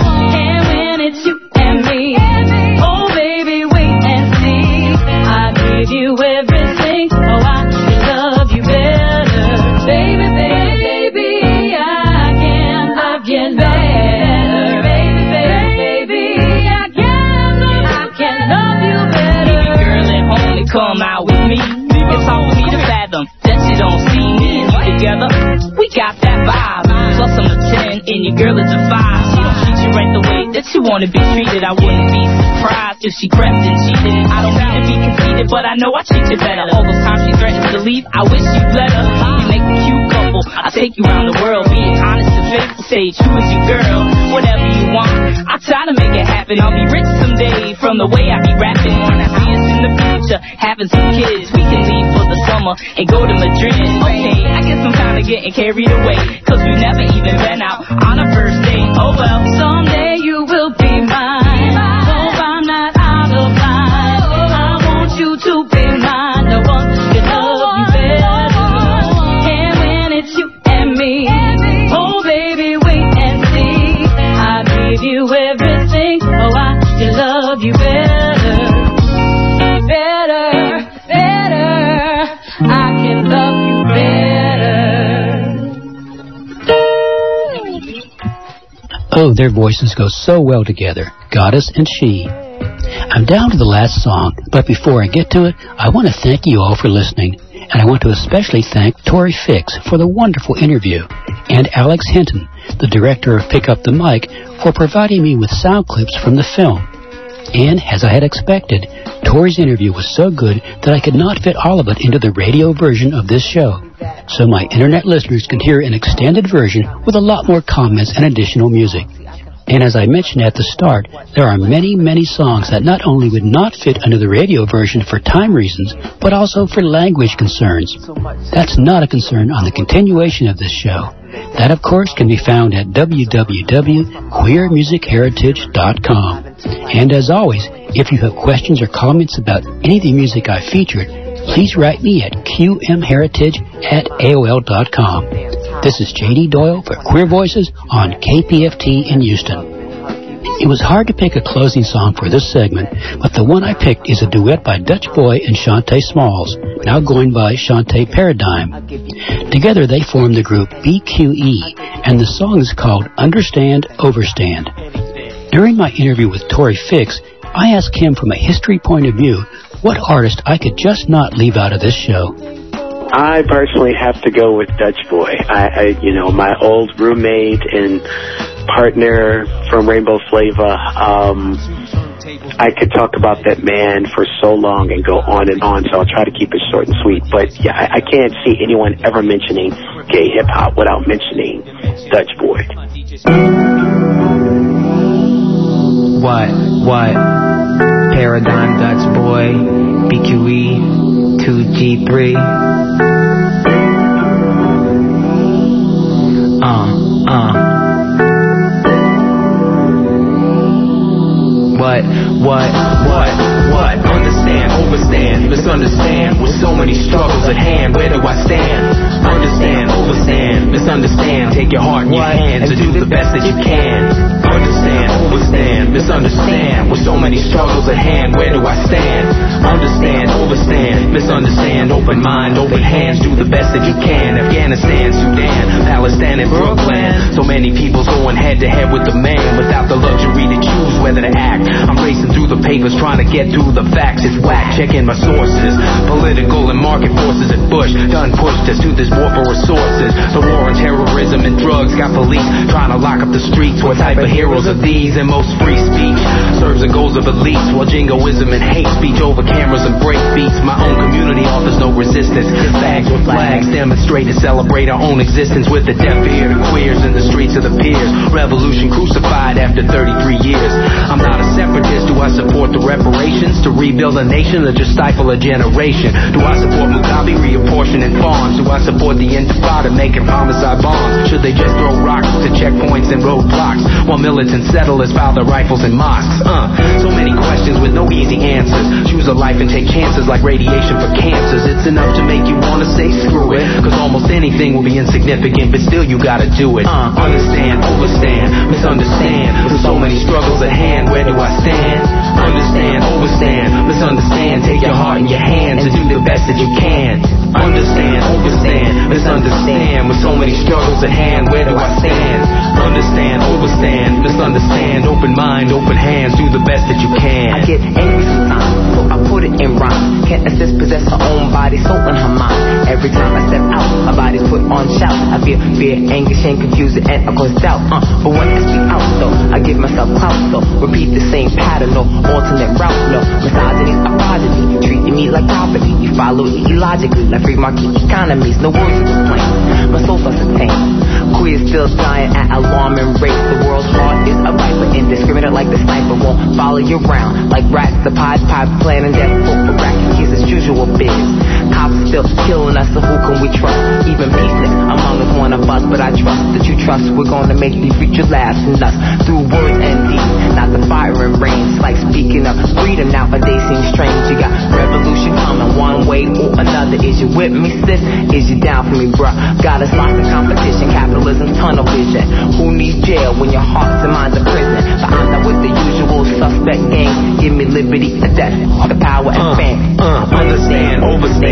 Speaker 17: And when it's you and me, oh baby, wait and see. I give you everything. Oh, I can love you better. Baby, baby, baby, I can love you better. Baby, baby, I can love you better. Baby girl at home and come out with me. It's hard for me to fathom that you don't see me and you together. We got that vibe. Plus I'm a 10 and your girl is a 5. She don't treat you right the way that you want to be treated. I wouldn't be surprised if she crept and cheated. I don't mean to be conceited, but I know I treat you better. All those times she threatened to leave, I wish you'd let her. You make a cute couple, I'll take you around the world. Being honest and faithful, say true as your girl. Whatever you want, I'll try to make it happen. I'll be rich someday from the way I be rapping. Wanna see us in the future, having some kids. We can leave for the summer and go to Madrid. Okay, I guess I'm kinda getting carried away, cause we never even been out on a first date. Oh well, someday you will be mine. Hope I'm not out of line. I want you to be mine. No one can love you better. And when it's you and me, oh baby, wait and see. I give you everything. Oh, I can love you better. Better, better. I can love you better.
Speaker 5: Oh, their voices go so well together, Goddess and She. I'm down to the last song, but before I get to it, I want to thank you all for listening, and I want to especially thank Tori Fix for the wonderful interview, and Alex Hinton, the director of Pick Up the Mic, for providing me with sound clips from the film. And, as I had expected, Tori's interview was so good that I could not fit all of it into the radio version of this show. So my internet listeners can hear an extended version with a lot more comments and additional music. And as I mentioned at the start, there are many, many songs that not only would not fit under the radio version for time reasons, but also for language concerns. That's not a concern on the continuation of this show. That, of course, can be found at www.queermusicheritage.com. And as always, if you have questions or comments about any of the music I featured, please write me at qmheritage@aol.com. This is J.D. Doyle for Queer Voices on KPFT in Houston. It was hard to pick a closing song for this segment, but the one I picked is a duet by Dutch Boy and Shantae Smalls, now going by Shantae Paradigm. Together they formed the group BQE, and the song is called Understand, Overstand. During my interview with Tori Fix, I asked him from a history point of view what artist I could just not leave out of this show.
Speaker 9: I personally have to go with Dutch Boy. My old roommate and partner from Rainbow Flavor. I could talk about that man for so long and go on and on, so I'll try to keep it short and sweet. But yeah, I can't see anyone ever mentioning gay hip hop without mentioning Dutch Boy.
Speaker 19: What? Paradigm, Dutch Boy, BQE, 2G3. What? Understand, overstand, misunderstand. With so many struggles at hand, where do I stand? Understand, overstand, misunderstand. Take your heart in your hands and do the best that you can. Understand, overstand, misunderstand. With so many struggles at hand, where do I stand? Understand, overstand, misunderstand. Open mind, open hands, do the best that you can. Afghanistan, Sudan, Palestine, and Brooklyn. So many people going head to head with the man without the luxury to choose whether to act. I'm racing through the papers trying to get through the facts. It's whack, checking my sources. Political and market forces at Bush done pushed us to this war for resources. The war on terrorism and drugs got police trying to lock up the streets. What type of heroes are these? And most free speech serves the goals of elites, while jingoism and hate speech over cameras and break beats. My own community offers no resistance. Bags with flags demonstrate to celebrate our own existence with the deaf ear to queers in the streets of the peers. Revolution crucified after 33 years. I'm not a separatist. Do I support the reparations to rebuild a nation or just stifle a generation? Do I support Mugabe reapportioning farms? Do I support the Intifada making homicide bombs? Should they just throw rocks to checkpoints and roadblocks while militant settlers file their rifles in mosques? So many questions with no easy answers. Choose a life and take chances like radiation for cancers. It's enough to make you want to say screw it, cause almost anything will be insignificant, but still you gotta do it. Understand, overstand, misunderstand. With so many struggles at hand, where do I stand? Understand, overstand, misunderstand. Take your heart in your hands and do the best that you can. Understand, overstand, misunderstand. With so many struggles at hand, where do I stand? Understand, overstand, misunderstand. Open mind, open hands, do the best that you can.
Speaker 21: I get angry sometimes, so I put it in rhyme. Can't assist, possess her own body, soul in her mind. Every time I step out, my body's put on shout. I feel fear, anger, shame, confusion, and of course doubt. But when I speak out, though, I give myself clout, though. Repeat the same pattern, no alternate route, no. Misogyny's a progeny, treating me like property. You follow it illogically, like free market economies. No words to explain, my soul's uncertain. Queer still dying at alarming rates. The world's heart is a viper, indiscriminate like the sniper. Won't follow you around like rats. The Pied Piper planning death for racket kids as usual biz. Cops still killing us, so who can we trust? Even peaceless among us want to bust, but I trust that you trust we're gonna make these creatures last in us through words and deeds, not the fire and rain. It's like speaking of freedom nowadays seems strange. You got revolution coming one way or another. Is you with me, sis? Is you down for me, bruh? Got us lost in competition, capitalism, tunnel vision. Who needs jail when your hearts and minds are prison? But I'm not with the usual suspect gang. Give me liberty or death, the power and fame.
Speaker 19: Understand, overstand,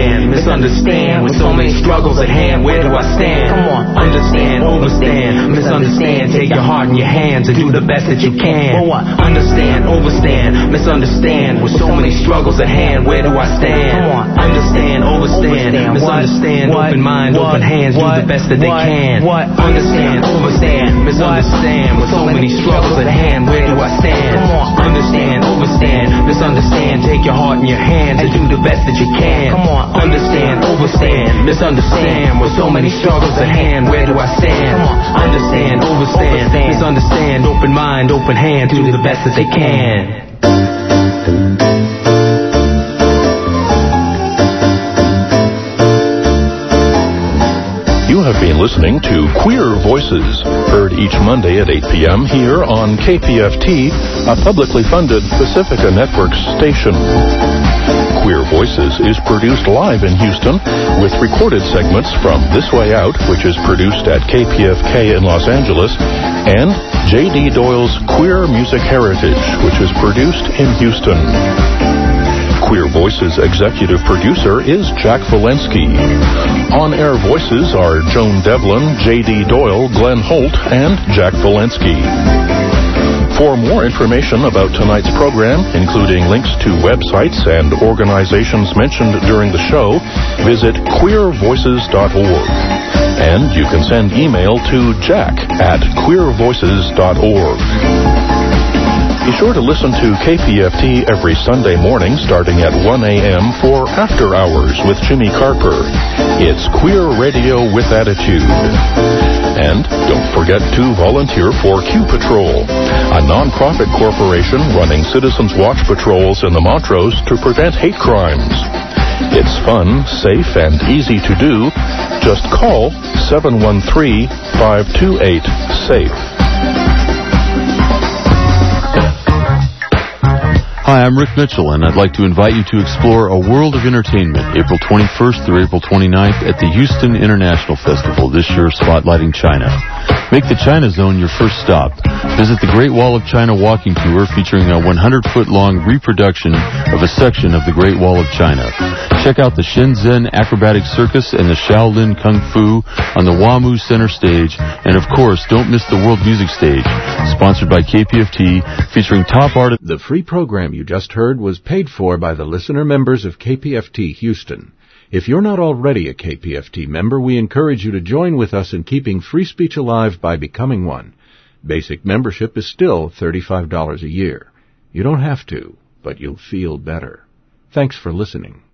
Speaker 19: misunderstand. With so many struggles at hand, where do I stand? Come on, understand, overstand, misunderstand. Take your heart in your hands and do the best that you can. For what? Understand, overstand, misunderstand. With so many struggles at hand, where do I stand? Come on, understand, overstand, misunderstand. Open mind, open hands, do the best that they can. Understand, overstand, misunderstand. With so many struggles at hand, where do I stand? Come on, understand, overstand, misunderstand. Take your heart in your hands and do the best that you can. Come on, understand, overstand, misunderstand. With so many struggles at hand, where do I stand? Come on, understand, overstand, misunderstand. Open mind, open hand, do the best that they can.
Speaker 6: You have been listening to Queer Voices, heard each Monday at 8 p.m. here on KPFT, a publicly funded Pacifica Network station. Queer Voices is produced live in Houston with recorded segments from This Way Out, which is produced at KPFK in Los Angeles, and J.D. Doyle's Queer Music Heritage, which is produced in Houston. Queer Voices executive producer is Jack Valensky. On-air voices are Joan Devlin, J.D. Doyle, Glenn Holt, and Jack Valensky. For more information about tonight's program, including links to websites and organizations mentioned during the show, visit queervoices.org. And you can send email to jack@queervoices.org. Be sure to listen to KPFT every Sunday morning starting at 1 a.m. for After Hours with Jimmy Carper. It's Queer Radio with Attitude. And don't forget to volunteer for Q Patrol, a non-profit corporation running Citizens Watch patrols in the Montrose to prevent hate crimes. It's fun, safe, and easy to do. Just call 713-528-SAFE.
Speaker 12: Hi, I'm Rick Mitchell, and I'd like to invite you to explore a world of entertainment April 21st through April 29th at the Houston International Festival, this year spotlighting China. Make the China Zone your first stop. Visit the Great Wall of China walking tour featuring a 100-foot-long reproduction of a section of the Great Wall of China. Check out the Shenzhen Acrobatic Circus and the Shaolin Kung Fu on the WAMU Center stage. And, of course, don't miss the World Music Stage, sponsored by KPFT, featuring top artists.
Speaker 22: The free program you just heard was paid for by the listener members of KPFT Houston. If you're not already a KPFT member, we encourage you to join with us in keeping free speech alive by becoming one. Basic membership is still $35 a year. You don't have to, but you'll feel better. Thanks for listening.